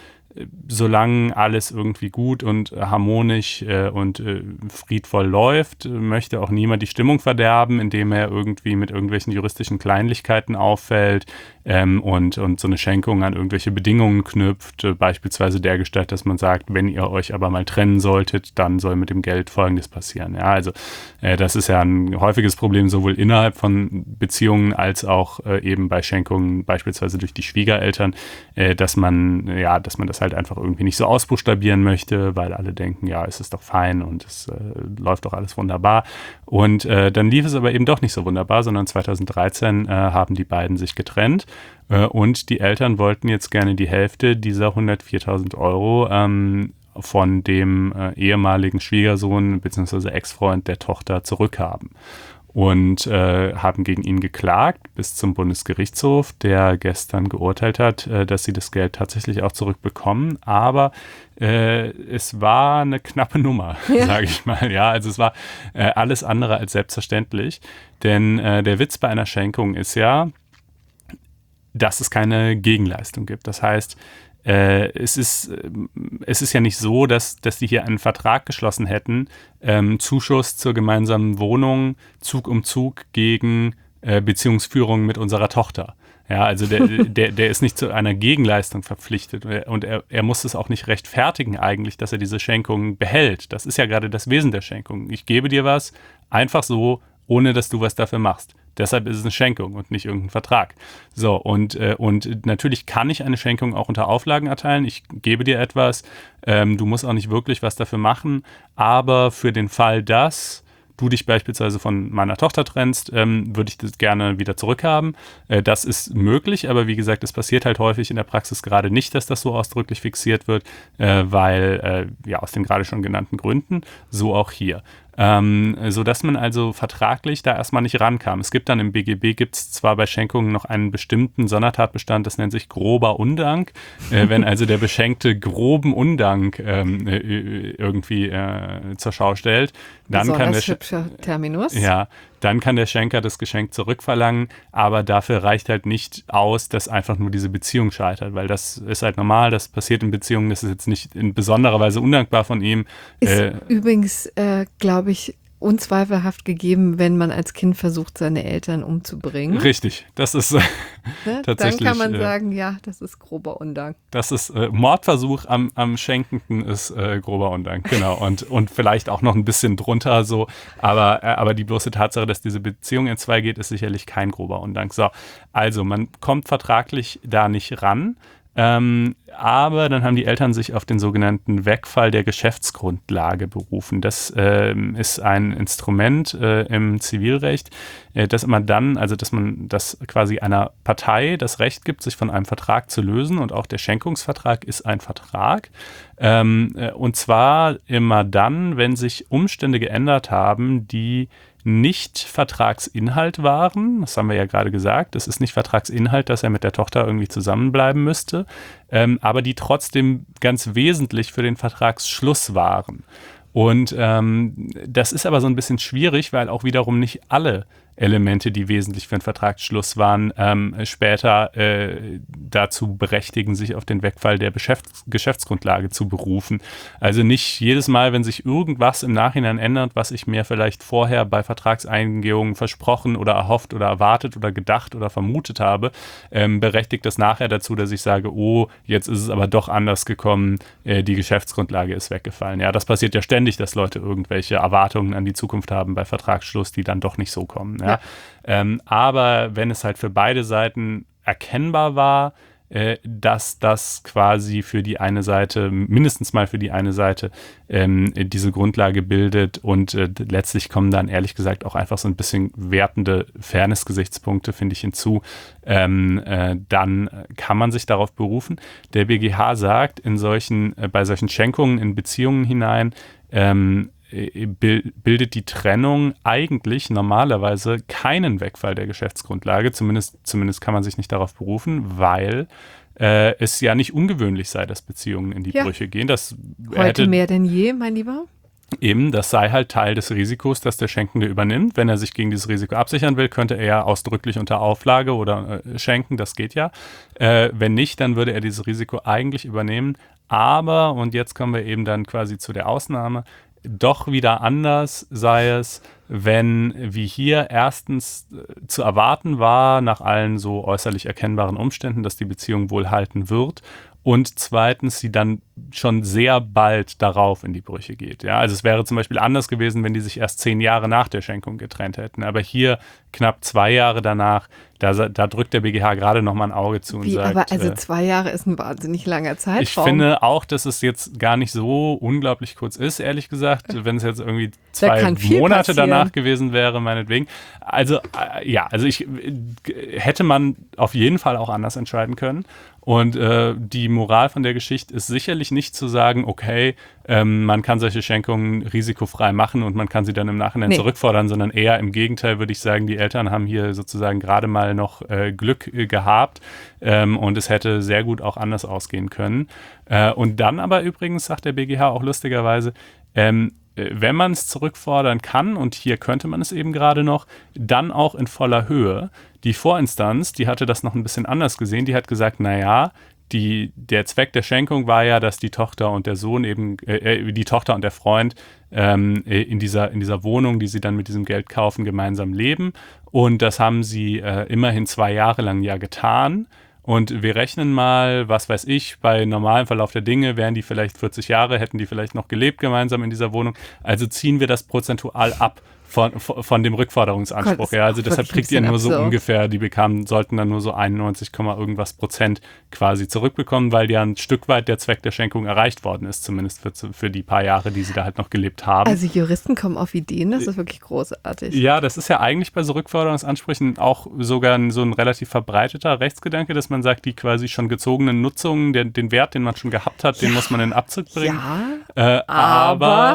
solange alles irgendwie gut und harmonisch äh, und äh, friedvoll läuft, möchte auch niemand die Stimmung verderben, indem er irgendwie mit irgendwelchen juristischen Kleinlichkeiten auffällt ähm, und, und so eine Schenkung an irgendwelche Bedingungen knüpft, äh, beispielsweise dergestalt, dass man sagt, wenn ihr euch aber mal trennen solltet, dann soll mit dem Geld Folgendes passieren. Ja, also äh, das ist ja ein häufiges Problem sowohl innerhalb von Beziehungen als auch äh, eben bei Schenkungen, beispielsweise durch die Schwiegereltern, äh, dass man ja, dass man das halt einfach irgendwie nicht so ausbuchstabieren möchte, weil alle denken, ja, es ist doch fein und es äh, läuft doch alles wunderbar. Und äh, dann lief es aber eben doch nicht so wunderbar, sondern zweitausenddreizehn äh, haben die beiden sich getrennt äh, und die Eltern wollten jetzt gerne die Hälfte dieser hundertviertausend Euro ähm, von dem äh, ehemaligen Schwiegersohn bzw. Ex-Freund der Tochter zurückhaben. Und äh, haben gegen ihn geklagt bis zum Bundesgerichtshof, der gestern geurteilt hat, äh, dass sie das Geld tatsächlich auch zurückbekommen. Aber äh, es war eine knappe Nummer, ja. sage ich mal. Ja, also es war äh, alles andere als selbstverständlich. Denn äh, der Witz bei einer Schenkung ist ja, dass es keine Gegenleistung gibt. Das heißt, Äh, es ist, es ist ja nicht so, dass, dass die hier einen Vertrag geschlossen hätten, ähm, Zuschuss zur gemeinsamen Wohnung, Zug um Zug gegen äh, Beziehungsführung mit unserer Tochter. Ja, also der, der, der ist nicht zu einer Gegenleistung verpflichtet und er, er muss es auch nicht rechtfertigen eigentlich, dass er diese Schenkung behält. Das ist ja gerade das Wesen der Schenkung. Ich gebe dir was, einfach so, ohne dass du was dafür machst. Deshalb ist es eine Schenkung und nicht irgendein Vertrag. So, und, äh, und natürlich kann ich eine Schenkung auch unter Auflagen erteilen. Ich gebe dir etwas, ähm, du musst auch nicht wirklich was dafür machen, aber für den Fall, dass du dich beispielsweise von meiner Tochter trennst, ähm, würde ich das gerne wieder zurückhaben. Äh, das ist möglich, aber wie gesagt, es passiert halt häufig in der Praxis gerade nicht, dass das so ausdrücklich fixiert wird, äh, weil, äh, ja, aus den gerade schon genannten Gründen, so auch hier. Ähm, sodass man also vertraglich da erstmal nicht rankam. Es gibt dann im B G B, gibt es zwar bei Schenkungen noch einen bestimmten Sondertatbestand, das nennt sich grober Undank. Äh, wenn also der Beschenkte groben Undank ähm, irgendwie äh, zur Schau stellt, dann Besonders kann der hübscher Terminus. Ja, dann kann der Schenker das Geschenk zurückverlangen, aber dafür reicht halt nicht aus, dass einfach nur diese Beziehung scheitert, weil das ist halt normal, das passiert in Beziehungen, das ist jetzt nicht in besonderer Weise undankbar von ihm. Ist äh, übrigens, äh, glaube ich, unzweifelhaft gegeben, wenn man als Kind versucht, seine Eltern umzubringen. Richtig, das ist äh, Ne? tatsächlich. Dann kann man äh, sagen, ja, das ist grober Undank. Das ist äh, Mordversuch am, am Schenkenden ist äh, grober Undank, genau. Und, und vielleicht auch noch ein bisschen drunter so. Aber, äh, aber die bloße Tatsache, dass diese Beziehung in zwei geht, ist sicherlich kein grober Undank. So, also man kommt vertraglich da nicht ran. Ähm, aber dann haben die Eltern sich auf den sogenannten Wegfall der Geschäftsgrundlage berufen. Das ähm, ist ein Instrument äh, im Zivilrecht, äh, das immer dann, also dass man das quasi einer Partei das Recht gibt, sich von einem Vertrag zu lösen, und auch der Schenkungsvertrag ist ein Vertrag. Ähm, äh, und zwar immer dann, wenn sich Umstände geändert haben, die nicht Vertragsinhalt waren. Das haben wir ja gerade gesagt. Es ist nicht Vertragsinhalt, dass er mit der Tochter irgendwie zusammenbleiben müsste, ähm, aber die trotzdem ganz wesentlich für den Vertragsschluss waren. Und ähm, das ist aber so ein bisschen schwierig, weil auch wiederum nicht alle Elemente, die wesentlich für den Vertragsschluss waren, ähm, später äh, dazu berechtigen, sich auf den Wegfall der Geschäfts- Geschäftsgrundlage zu berufen. Also nicht jedes Mal, wenn sich irgendwas im Nachhinein ändert, was ich mir vielleicht vorher bei Vertragseingehungen versprochen oder erhofft oder erwartet oder gedacht oder vermutet habe, ähm, berechtigt das nachher dazu, dass ich sage, oh, jetzt ist es aber doch anders gekommen, äh, die Geschäftsgrundlage ist weggefallen. Ja, das passiert ja ständig, dass Leute irgendwelche Erwartungen an die Zukunft haben bei Vertragsschluss, die dann doch nicht so kommen. Ja? Ja. Ähm, aber wenn es halt für beide Seiten erkennbar war, äh, dass das quasi für die eine Seite, mindestens mal für die eine Seite, ähm, diese Grundlage bildet, und äh, letztlich kommen dann ehrlich gesagt auch einfach so ein bisschen wertende Fairness-Gesichtspunkte, finde ich, hinzu, ähm, äh, dann kann man sich darauf berufen. Der B G H sagt, in solchen, äh, bei solchen Schenkungen in Beziehungen hinein, ähm, bildet die Trennung eigentlich normalerweise keinen Wegfall der Geschäftsgrundlage. Zumindest, zumindest kann man sich nicht darauf berufen, weil äh, es ja nicht ungewöhnlich sei, dass Beziehungen in die ja. Brüche gehen. Das Heute hätte, mehr denn je, mein Lieber. Eben, das sei halt Teil des Risikos, das der Schenkende übernimmt. Wenn er sich gegen dieses Risiko absichern will, könnte er ja ausdrücklich unter Auflage oder äh, schenken, das geht ja. Äh, wenn nicht, dann würde er dieses Risiko eigentlich übernehmen. Aber, und jetzt kommen wir eben dann quasi zu der Ausnahme, doch wieder anders sei es, wenn, wie hier, erstens äh, zu erwarten war, nach allen so äußerlich erkennbaren Umständen, dass die Beziehung wohl halten wird, und zweitens sie dann schon sehr bald darauf in die Brüche geht. Ja, also es wäre zum Beispiel anders gewesen, wenn die sich erst zehn Jahre nach der Schenkung getrennt hätten. Aber hier knapp zwei Jahre danach, da, da drückt der B G H gerade noch mal ein Auge zu und Wie, sagt... aber also äh, zwei Jahre ist ein wahnsinnig langer Zeitraum. Ich finde auch, dass es jetzt gar nicht so unglaublich kurz ist, ehrlich gesagt. Wenn es jetzt irgendwie zwei Monate passieren. danach gewesen wäre, meinetwegen. Also äh, ja, also ich äh, hätte man auf jeden Fall auch anders entscheiden können. Und äh, die Moral von der Geschichte ist sicherlich nicht zu sagen, okay, ähm, man kann solche Schenkungen risikofrei machen und man kann sie dann im Nachhinein nee. zurückfordern, sondern eher im Gegenteil würde ich sagen, die Eltern haben hier sozusagen gerade mal noch äh, Glück äh, gehabt ähm, und es hätte sehr gut auch anders ausgehen können. Äh, und dann aber übrigens, sagt der B G H auch lustigerweise, ähm, wenn man es zurückfordern kann, und hier könnte man es eben gerade noch, dann auch in voller Höhe. Die Vorinstanz, die hatte das noch ein bisschen anders gesehen, die hat gesagt, naja, die, der Zweck der Schenkung war ja, dass die Tochter und der Sohn eben, äh, die Tochter und der Freund ähm, in dieser, in dieser Wohnung, die sie dann mit diesem Geld kaufen, gemeinsam leben. Und das haben sie äh, immerhin zwei Jahre lang ja getan. Und wir rechnen mal, was weiß ich, bei normalem Verlauf der Dinge wären die vielleicht vierzig Jahre, hätten die vielleicht noch gelebt gemeinsam in dieser Wohnung. Also ziehen wir das prozentual ab von, von dem Rückforderungsanspruch. Gott, ja, also deshalb kriegt ihr nur so absurd. ungefähr, die bekamen, sollten dann nur so einundneunzig, irgendwas Prozent quasi zurückbekommen, weil ja ein Stück weit der Zweck der Schenkung erreicht worden ist, zumindest für, für die paar Jahre, die sie da halt noch gelebt haben. Also Juristen kommen auf Ideen, das ist wirklich großartig. Ja, das ist ja eigentlich bei so Rückforderungsansprüchen auch sogar ein, so ein relativ verbreiteter Rechtsgedanke, dass man sagt, die quasi schon gezogenen Nutzungen, den, den Wert, den man schon gehabt hat, den Ja. muss man in Abzug bringen. Ja, äh, aber, aber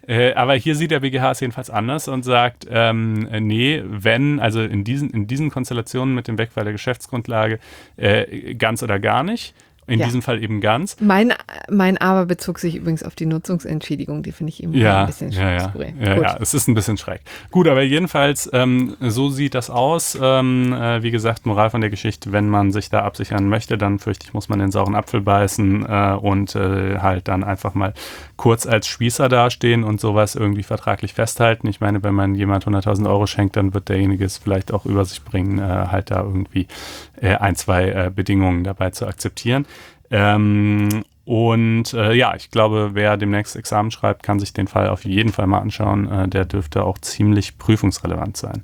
Äh, aber hier sieht der B G H es jedenfalls anders und sagt, ähm, nee, wenn, also in diesen, in diesen Konstellationen mit dem Wegfall der Geschäftsgrundlage äh, ganz oder gar nicht. In ja. diesem Fall eben ganz. Mein, mein Aber bezog sich übrigens auf die Nutzungsentschädigung, die finde ich eben ja, ein bisschen ja, skurril. Ja, ja, ja, es ist ein bisschen schräg. Gut, aber jedenfalls, ähm, so sieht das aus. Ähm, äh, wie gesagt, Moral von der Geschichte, wenn man sich da absichern möchte, dann fürchte ich, muss man den sauren Apfel beißen äh, und äh, halt dann einfach mal kurz als Spießer dastehen und sowas irgendwie vertraglich festhalten. Ich meine, wenn man jemand hunderttausend Euro schenkt, dann wird derjenige es vielleicht auch über sich bringen, äh, halt da irgendwie äh, ein, zwei äh, Bedingungen dabei zu akzeptieren. Ähm, und äh, ja, ich glaube, wer demnächst Examen schreibt, kann sich den Fall auf jeden Fall mal anschauen. Äh, der dürfte auch ziemlich prüfungsrelevant sein.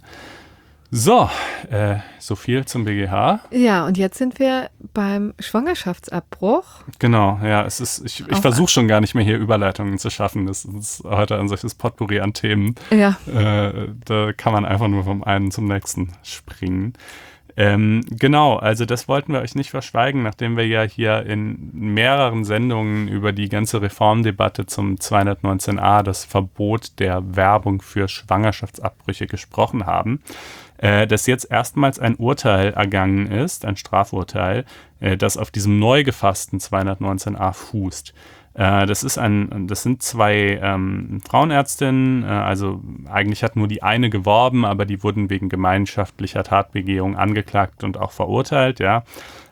So, äh, so viel zum B G H. Ja, und jetzt sind wir beim Schwangerschaftsabbruch. Genau, ja, es ist, ich, ich versuche schon gar nicht mehr hier Überleitungen zu schaffen. Das ist heute ein solches Potpourri an Themen. Ja. Äh, da kann man einfach nur vom einen zum nächsten springen. Ähm, genau, also das wollten wir euch nicht verschweigen, nachdem wir ja hier in mehreren Sendungen über die ganze Reformdebatte zum zweihundertneunzehn a, das Verbot der Werbung für Schwangerschaftsabbrüche, gesprochen haben, äh, dass jetzt erstmals ein Urteil ergangen ist, ein Strafurteil, äh, das auf diesem neu gefassten zweihundertneunzehn a fußt. Das ist ein, das sind zwei ähm, Frauenärztinnen, äh, also eigentlich hat nur die eine geworben, aber die wurden wegen gemeinschaftlicher Tatbegehung angeklagt und auch verurteilt, ja.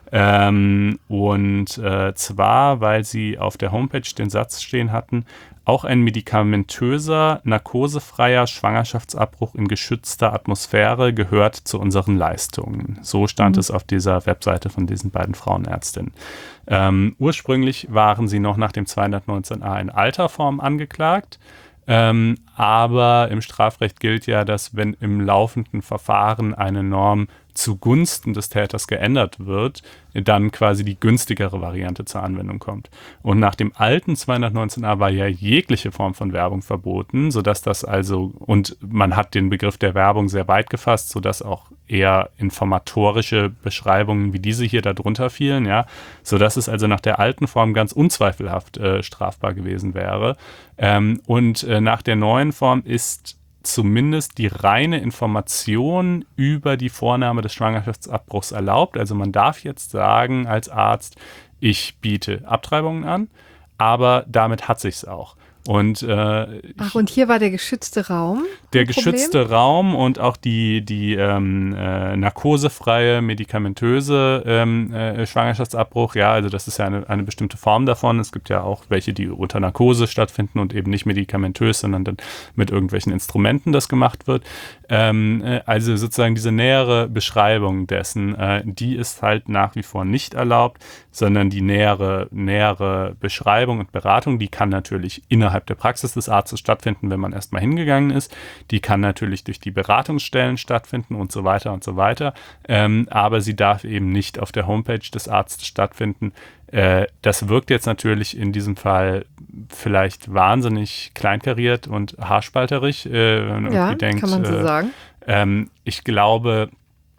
Ähm, und äh, zwar, weil sie auf der Homepage den Satz stehen hatten, auch ein medikamentöser, narkosefreier Schwangerschaftsabbruch in geschützter Atmosphäre gehört zu unseren Leistungen. So stand mhm. es auf dieser Webseite von diesen beiden Frauenärztinnen. Ähm, ursprünglich waren sie noch nach dem zweihundertneunzehn a in alter Form angeklagt. Ähm, aber im Strafrecht gilt ja, dass wenn im laufenden Verfahren eine Norm zugunsten des Täters geändert wird, dann quasi die günstigere Variante zur Anwendung kommt. Und nach dem alten zweihundertneunzehn a war ja jegliche Form von Werbung verboten, sodass das also, und man hat den Begriff der Werbung sehr weit gefasst, sodass auch eher informatorische Beschreibungen wie diese hier darunter fielen, ja, sodass es also nach der alten Form ganz unzweifelhaft äh, strafbar gewesen wäre. Ähm, und äh, nach der neuen Form ist zumindest die reine Information über die Vornahme des Schwangerschaftsabbruchs erlaubt. Also man darf jetzt sagen als Arzt, ich biete Abtreibungen an, aber damit hat sich's auch. Und, äh, Ach, und hier war der geschützte Raum? Der geschützte Problem? Raum und auch die, die ähm, äh, narkosefreie, medikamentöse ähm, äh, Schwangerschaftsabbruch, ja, also das ist ja eine, eine bestimmte Form davon. Es gibt ja auch welche, die unter Narkose stattfinden und eben nicht medikamentös, sondern dann mit irgendwelchen Instrumenten das gemacht wird. Ähm, äh, also sozusagen diese nähere Beschreibung dessen, äh, die ist halt nach wie vor nicht erlaubt, sondern die nähere, nähere Beschreibung und Beratung, die kann natürlich innerhalb der Praxis des Arztes stattfinden, wenn man erstmal hingegangen ist. Die kann natürlich durch die Beratungsstellen stattfinden und so weiter und so weiter. Ähm, aber sie darf eben nicht auf der Homepage des Arztes stattfinden. Äh, das wirkt jetzt natürlich in diesem Fall vielleicht wahnsinnig kleinkariert und haarspalterig. Äh, wenn man ja, irgendwie denkt, kann man so äh, sagen. Ähm, ich glaube,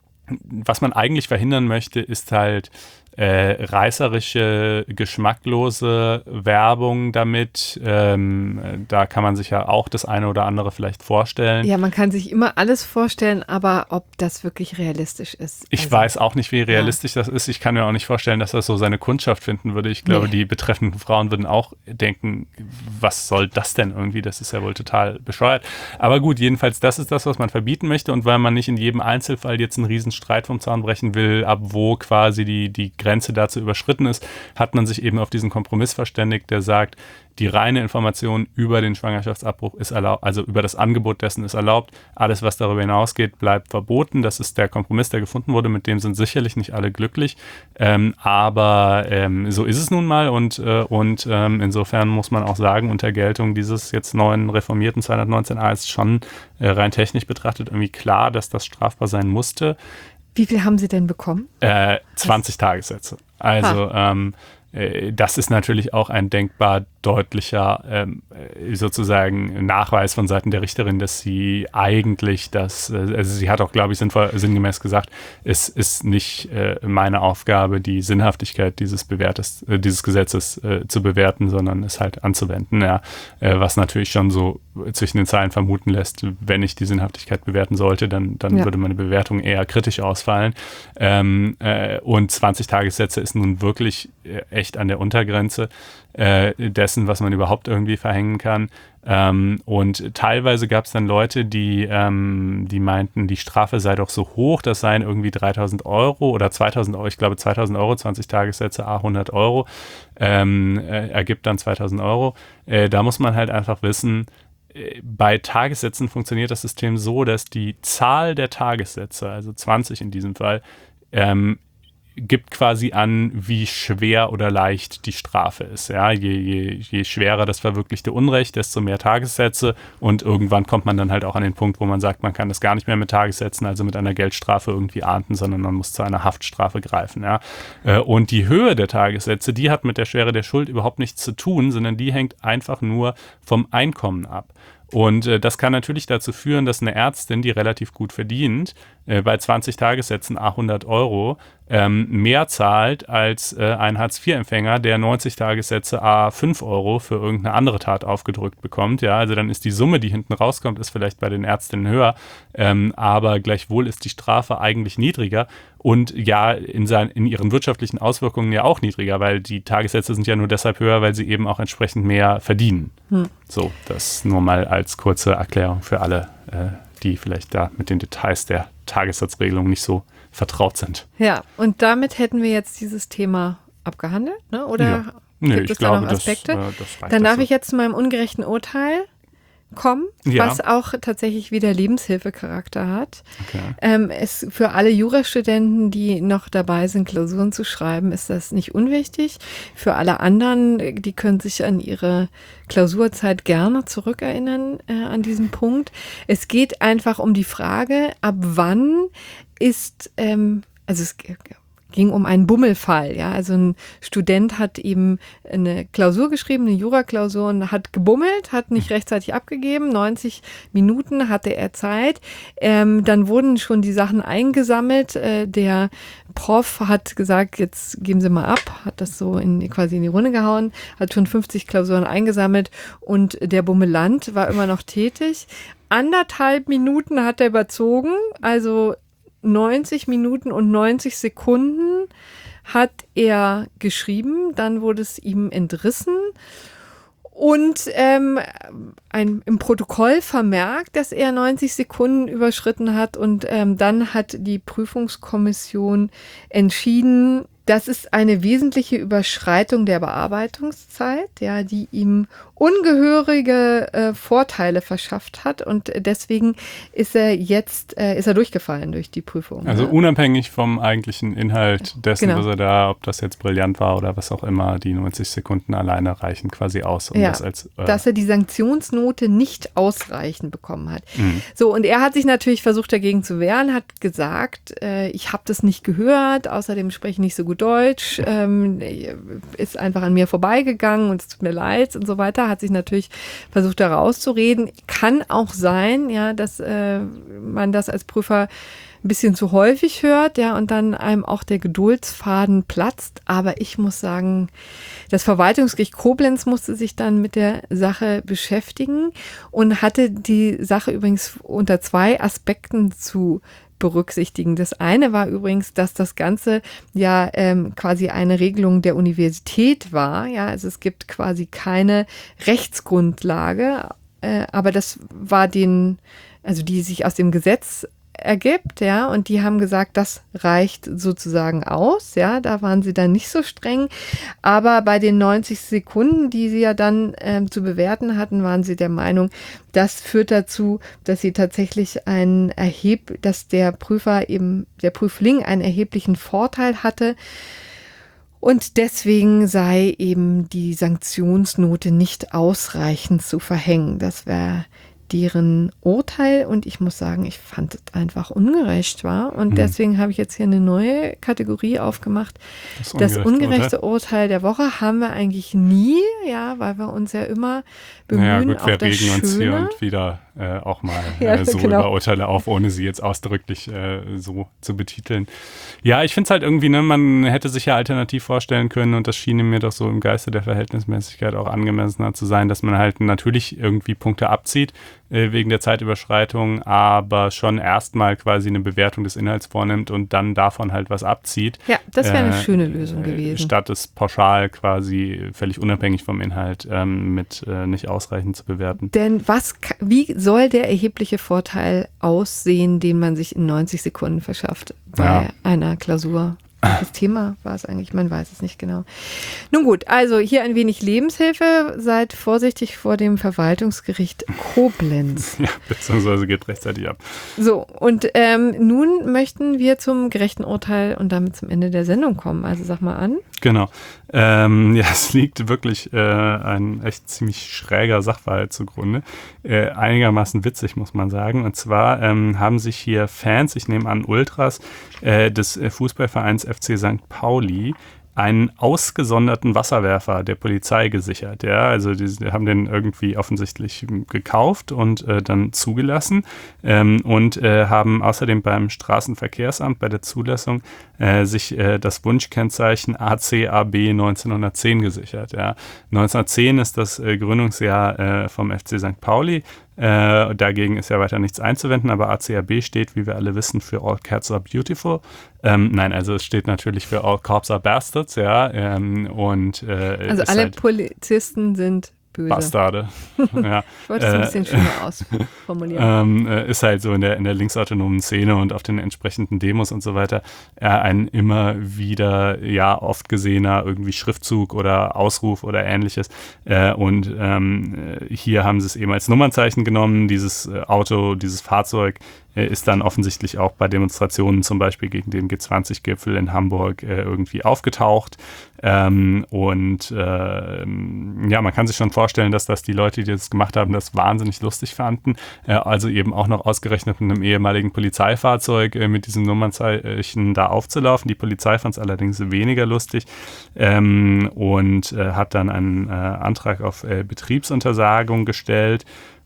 was man eigentlich verhindern möchte, ist halt Äh, reißerische, geschmacklose Werbung damit. Ähm, da kann man sich ja auch das eine oder andere vielleicht vorstellen. Ja, man kann sich immer alles vorstellen, aber ob das wirklich realistisch ist. Ich also, weiß auch nicht, wie realistisch ja. das ist. Ich kann mir auch nicht vorstellen, dass das so seine Kundschaft finden würde. Ich glaube, nee. die betreffenden Frauen würden auch denken, was soll das denn irgendwie? Das ist ja wohl total bescheuert. Aber gut, jedenfalls, das ist das, was man verbieten möchte. Und weil man nicht in jedem Einzelfall jetzt einen riesen Streit vom Zaun brechen will, ab wo quasi die, die Grenze dazu überschritten ist, hat man sich eben auf diesen Kompromiss verständigt, der sagt, die reine Information über den Schwangerschaftsabbruch ist erlaubt, also über das Angebot dessen ist erlaubt. Alles, was darüber hinausgeht, bleibt verboten. Das ist der Kompromiss, der gefunden wurde. Mit dem sind sicherlich nicht alle glücklich. Ähm, aber ähm, so ist es nun mal. Und, äh, und ähm, insofern muss man auch sagen, unter Geltung dieses jetzt neuen reformierten zweihundertneunzehn a ist schon äh, rein technisch betrachtet irgendwie klar, dass das strafbar sein musste. Wie viel haben Sie denn bekommen? Äh, zwanzig Was? Tagessätze. Also ähm, äh, das ist natürlich auch ein denkbar deutlicher ähm, sozusagen Nachweis von Seiten der Richterin, dass sie eigentlich das, also sie hat auch, glaube ich, sinnvoll, sinngemäß gesagt, es ist nicht äh, meine Aufgabe, die Sinnhaftigkeit dieses, Bewertes, äh, dieses Gesetzes äh, zu bewerten, sondern es halt anzuwenden, ja, äh, was natürlich schon so zwischen den Zeilen vermuten lässt, wenn ich die Sinnhaftigkeit bewerten sollte, dann, dann ja. würde meine Bewertung eher kritisch ausfallen. Ähm, äh, und zwanzig Tagessätze ist nun wirklich äh, echt an der Untergrenze äh, dessen, was man überhaupt irgendwie verhängen kann. Ähm, und teilweise gab es dann Leute, die, ähm, die meinten, die Strafe sei doch so hoch, das seien irgendwie dreitausend Euro oder zweitausend Euro, ich glaube zweitausend Euro, zwanzig Tagessätze, a hundert Euro, ähm, äh, ergibt dann zweitausend Euro. Äh, da muss man halt einfach wissen, äh, bei Tagessätzen funktioniert das System so, dass die Zahl der Tagessätze, also zwanzig in diesem Fall, ähm, gibt quasi an, wie schwer oder leicht die Strafe ist. Ja, je, je, je schwerer das verwirklichte Unrecht, desto mehr Tagessätze und irgendwann kommt man dann halt auch an den Punkt, wo man sagt, man kann das gar nicht mehr mit Tagessätzen, also mit einer Geldstrafe irgendwie ahnden, sondern man muss zu einer Haftstrafe greifen. Ja. Und die Höhe der Tagessätze, die hat mit der Schwere der Schuld überhaupt nichts zu tun, sondern die hängt einfach nur vom Einkommen ab. Und äh, das kann natürlich dazu führen, dass eine Ärztin, die relativ gut verdient, äh, bei zwanzig Tagessätzen a hundert Euro ähm, mehr zahlt als äh, ein Hartz vier Empfänger, der neunzig Tagessätze a fünf Euro für irgendeine andere Tat aufgedrückt bekommt. Ja, also dann ist die Summe, die hinten rauskommt, ist vielleicht bei den Ärztinnen höher, ähm, aber gleichwohl ist die Strafe eigentlich niedriger und ja in, sein, in ihren wirtschaftlichen Auswirkungen ja auch niedriger, weil die Tagessätze sind ja nur deshalb höher, weil sie eben auch entsprechend mehr verdienen. Hm. So, das nur mal als kurze Erklärung für alle, äh, die vielleicht da mit den Details der Tagessatzregelung nicht so vertraut sind. Ja, und damit hätten wir jetzt dieses Thema abgehandelt, ne? Oder ja. nee, gibt es ich glaube, da noch Aspekte? Das, äh, das reicht Dann darf so. ich jetzt zu meinem ungerechten Urteil kommen, ja. was auch tatsächlich wieder Lebenshilfecharakter hat. Okay. Ähm, es, für alle Jurastudenten, die noch dabei sind, Klausuren zu schreiben, ist das nicht unwichtig. Für alle anderen, die können sich an ihre Klausurzeit gerne zurückerinnern äh, an diesen Punkt. Es geht einfach um die Frage, ab wann ist, ähm, also es ging um einen Bummelfall, ja, also ein Student hat eben eine Klausur geschrieben, eine Juraklausur und hat gebummelt, hat nicht rechtzeitig abgegeben, neunzig Minuten hatte er Zeit, ähm, dann wurden schon die Sachen eingesammelt, äh, der Prof hat gesagt, jetzt geben Sie mal ab, hat das so in, quasi in die Runde gehauen, hat schon fünfzig Klausuren eingesammelt und der Bummelant war immer noch tätig. Anderthalb Minuten hat er überzogen, also neunzig Minuten und neunzig Sekunden hat er geschrieben, dann wurde es ihm entrissen und ähm, ein, im Protokoll vermerkt, dass er neunzig Sekunden überschritten hat und ähm, dann hat die Prüfungskommission entschieden, das ist eine wesentliche Überschreitung der Bearbeitungszeit, ja, die ihm ungehörige äh, Vorteile verschafft hat und deswegen ist er jetzt äh, ist er durchgefallen durch die Prüfung. Also ja. unabhängig vom eigentlichen Inhalt dessen, Genau. was er da, ob das jetzt brillant war oder was auch immer, die neunzig Sekunden alleine reichen quasi aus, um ja, das als äh, dass er die Sanktionsnote nicht ausreichend bekommen hat. Mhm. So, und er hat sich natürlich versucht dagegen zu wehren, hat gesagt, äh, ich habe das nicht gehört, außerdem spreche ich nicht so gut Deutsch, ähm, ist einfach an mir vorbeigegangen und es tut mir leid und so weiter, hat sich natürlich versucht da rauszureden. Kann auch sein, ja, dass äh, man das als Prüfer ein bisschen zu häufig hört, ja, und dann einem auch der Geduldsfaden platzt. Aber ich muss sagen, das Verwaltungsgericht Koblenz musste sich dann mit der Sache beschäftigen und hatte die Sache übrigens unter zwei Aspekten zu berücksichtigen. Das eine war übrigens, dass das Ganze ja ähm, quasi eine Regelung der Universität war. Ja, also es gibt quasi keine Rechtsgrundlage, äh, aber das war den, also die sich aus dem Gesetz ergibt, ja, und die haben gesagt, das reicht sozusagen aus, ja, da waren sie dann nicht so streng, aber bei den neunzig Sekunden, die sie ja dann ähm, zu bewerten hatten, waren sie der Meinung, das führt dazu, dass sie tatsächlich einen erheb, dass der Prüfer eben, der Prüfling einen erheblichen Vorteil hatte und deswegen sei eben die Sanktionsnote nicht ausreichend zu verhängen. Das wäre deren Urteil und ich muss sagen, ich fand es einfach ungerecht war und mhm. deswegen habe ich jetzt hier eine neue Kategorie aufgemacht. Das ungerechte, das ungerechte Urteil. Urteil der Woche haben wir eigentlich nie, ja, weil wir uns ja immer bemühen, ja, gut, wir auf das regen Schöne. uns hier und wieder äh, auch mal ja, äh, so genau. über Urteile auf, ohne sie jetzt ausdrücklich äh, so zu betiteln. Ja, ich finde es halt irgendwie, ne, man hätte sich ja alternativ vorstellen können und das schien mir doch so im Geiste der Verhältnismäßigkeit auch angemessener zu sein, dass man halt natürlich irgendwie Punkte abzieht äh, wegen der Zeitüberschreitung, aber schon erstmal quasi eine Bewertung des Inhalts vornimmt und dann davon halt was abzieht. Ja, das wäre eine äh, schöne Lösung gewesen. Statt es pauschal quasi völlig unabhängig vom Inhalt ähm, mit äh, nicht ausreichend zu bewerten. Denn was, wie soll der erhebliche Vorteil aussehen, den man sich in neunzig Sekunden verschafft bei ja. einer Klausur? Das Thema war es eigentlich, man weiß es nicht genau. Nun gut, also hier ein wenig Lebenshilfe. Seid vorsichtig vor dem Verwaltungsgericht Koblenz. Ja, beziehungsweise geht rechtzeitig ab. So, und ähm, nun möchten wir zum gerechten Urteil und damit zum Ende der Sendung kommen. Also sag mal an. Genau. Ähm, ja, es liegt wirklich äh, ein echt ziemlich schräger Sachverhalt zugrunde. Äh, einigermaßen witzig, muss man sagen. Und zwar ähm, haben sich hier Fans, ich nehme an Ultras, äh, des äh, Fußballvereins F C Sankt Pauli einen ausgesonderten Wasserwerfer der Polizei gesichert. Ja, also die, die haben den irgendwie offensichtlich gekauft und äh, dann zugelassen ähm, und äh, haben außerdem beim Straßenverkehrsamt bei der Zulassung äh, sich äh, das Wunschkennzeichen A C A B neunzehnhundertzehn gesichert. Ja. neunzehnhundertzehn ist das äh, Gründungsjahr äh, vom F C Sankt Pauli. Äh, dagegen ist ja weiter nichts einzuwenden, aber A C A B steht, wie wir alle wissen, für All Cats Are Beautiful. Ähm, nein, also es steht natürlich für All Cops Are Bastards, ja. Ähm, und, äh, also alle halt Polizisten sind böse. Bastarde. Ja. Ich wollte es ein bisschen schöner ausformulieren. Ähm, äh, ist halt so in der, in der linksautonomen Szene und auf den entsprechenden Demos und so weiter äh, ein immer wieder, ja, oft gesehener irgendwie Schriftzug oder Ausruf oder ähnliches. Äh, und ähm, hier haben sie es eben als Nummernzeichen genommen. Dieses äh, Auto, dieses Fahrzeug äh, ist dann offensichtlich auch bei Demonstrationen zum Beispiel gegen den G zwanzig Gipfel in Hamburg äh, irgendwie aufgetaucht. Ähm, und äh, ja, man kann sich schon vorstellen, dass das die Leute, die das gemacht haben, das wahnsinnig lustig fanden. Äh, also eben auch noch ausgerechnet mit einem ehemaligen Polizeifahrzeug äh, mit diesem Nummernzeichen da aufzulaufen. Die Polizei fand es allerdings weniger lustig ähm, und äh, hat dann einen äh, Antrag auf äh, Betriebsuntersagung gestellt.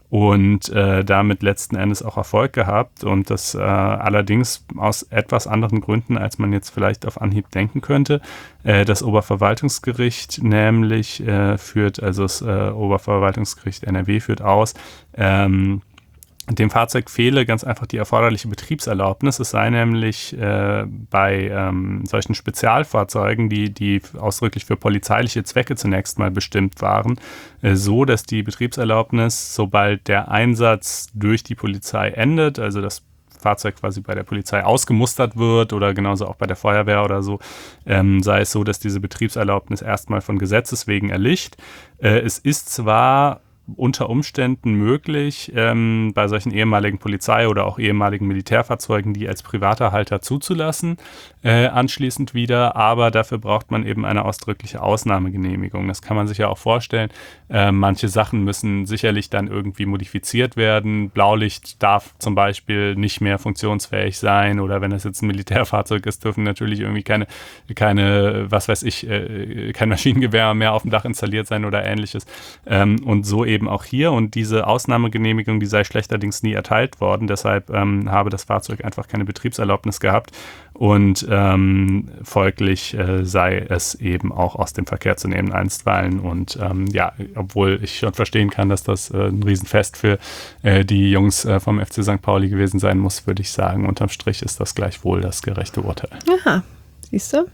Und äh, damit letzten Endes auch Erfolg gehabt und das äh, allerdings aus etwas anderen Gründen, als man jetzt vielleicht auf Anhieb denken könnte. Äh, das Oberverwaltungsgericht nämlich äh, führt, also das äh, Oberverwaltungsgericht N R W führt aus, ähm, dem Fahrzeug fehle ganz einfach die erforderliche Betriebserlaubnis. Es sei nämlich äh, bei ähm, solchen Spezialfahrzeugen, die, die ausdrücklich für polizeiliche Zwecke zunächst mal bestimmt waren, äh, so, dass die Betriebserlaubnis, sobald der Einsatz durch die Polizei endet, also das Fahrzeug quasi bei der Polizei ausgemustert wird oder genauso auch bei der Feuerwehr oder so, ähm, sei es so, dass diese Betriebserlaubnis erstmal von Gesetzes wegen erlischt. Äh, es ist zwar unter Umständen möglich, ähm, bei solchen ehemaligen Polizei- oder auch ehemaligen Militärfahrzeugen, die als privater Halter zuzulassen, äh, anschließend wieder, aber dafür braucht man eben eine ausdrückliche Ausnahmegenehmigung. Das kann man sich ja auch vorstellen. Äh, manche Sachen müssen sicherlich dann irgendwie modifiziert werden. Blaulicht darf zum Beispiel nicht mehr funktionsfähig sein oder wenn es jetzt ein Militärfahrzeug ist, dürfen natürlich irgendwie keine, keine was weiß ich, äh, kein Maschinengewehr mehr auf dem Dach installiert sein oder ähnliches. Ähm, und so eben auch hier und diese Ausnahmegenehmigung, die sei schlechterdings nie erteilt worden, deshalb ähm, habe das Fahrzeug einfach keine Betriebserlaubnis gehabt und ähm, folglich äh, sei es eben auch aus dem Verkehr zu nehmen einstweilen und ähm, ja, obwohl ich schon verstehen kann, dass das äh, ein Riesenfest für äh, die Jungs äh, vom F C Sankt Pauli gewesen sein muss, würde ich sagen, unterm Strich ist das gleichwohl das gerechte Urteil. Aha, siehst du?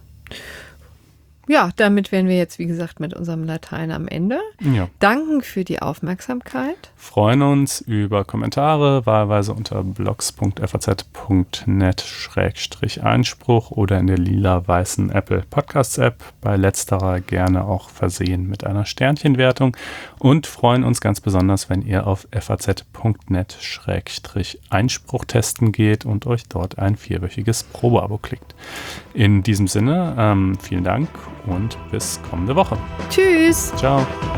Ja, damit wären wir jetzt, wie gesagt, mit unserem Latein am Ende. Ja. Danken für die Aufmerksamkeit. Freuen uns über Kommentare, wahlweise unter blogs punkt f a z punkt net schrägstrich Einspruch oder in der lila-weißen Apple Podcasts App. Bei letzterer gerne auch versehen mit einer Sternchenwertung. Und freuen uns ganz besonders, wenn ihr auf f a z punkt net schrägstrich Einspruch testen geht und euch dort ein vierwöchiges Probeabo klickt. In diesem Sinne, ähm, vielen Dank und bis kommende Woche. Tschüss. Ciao.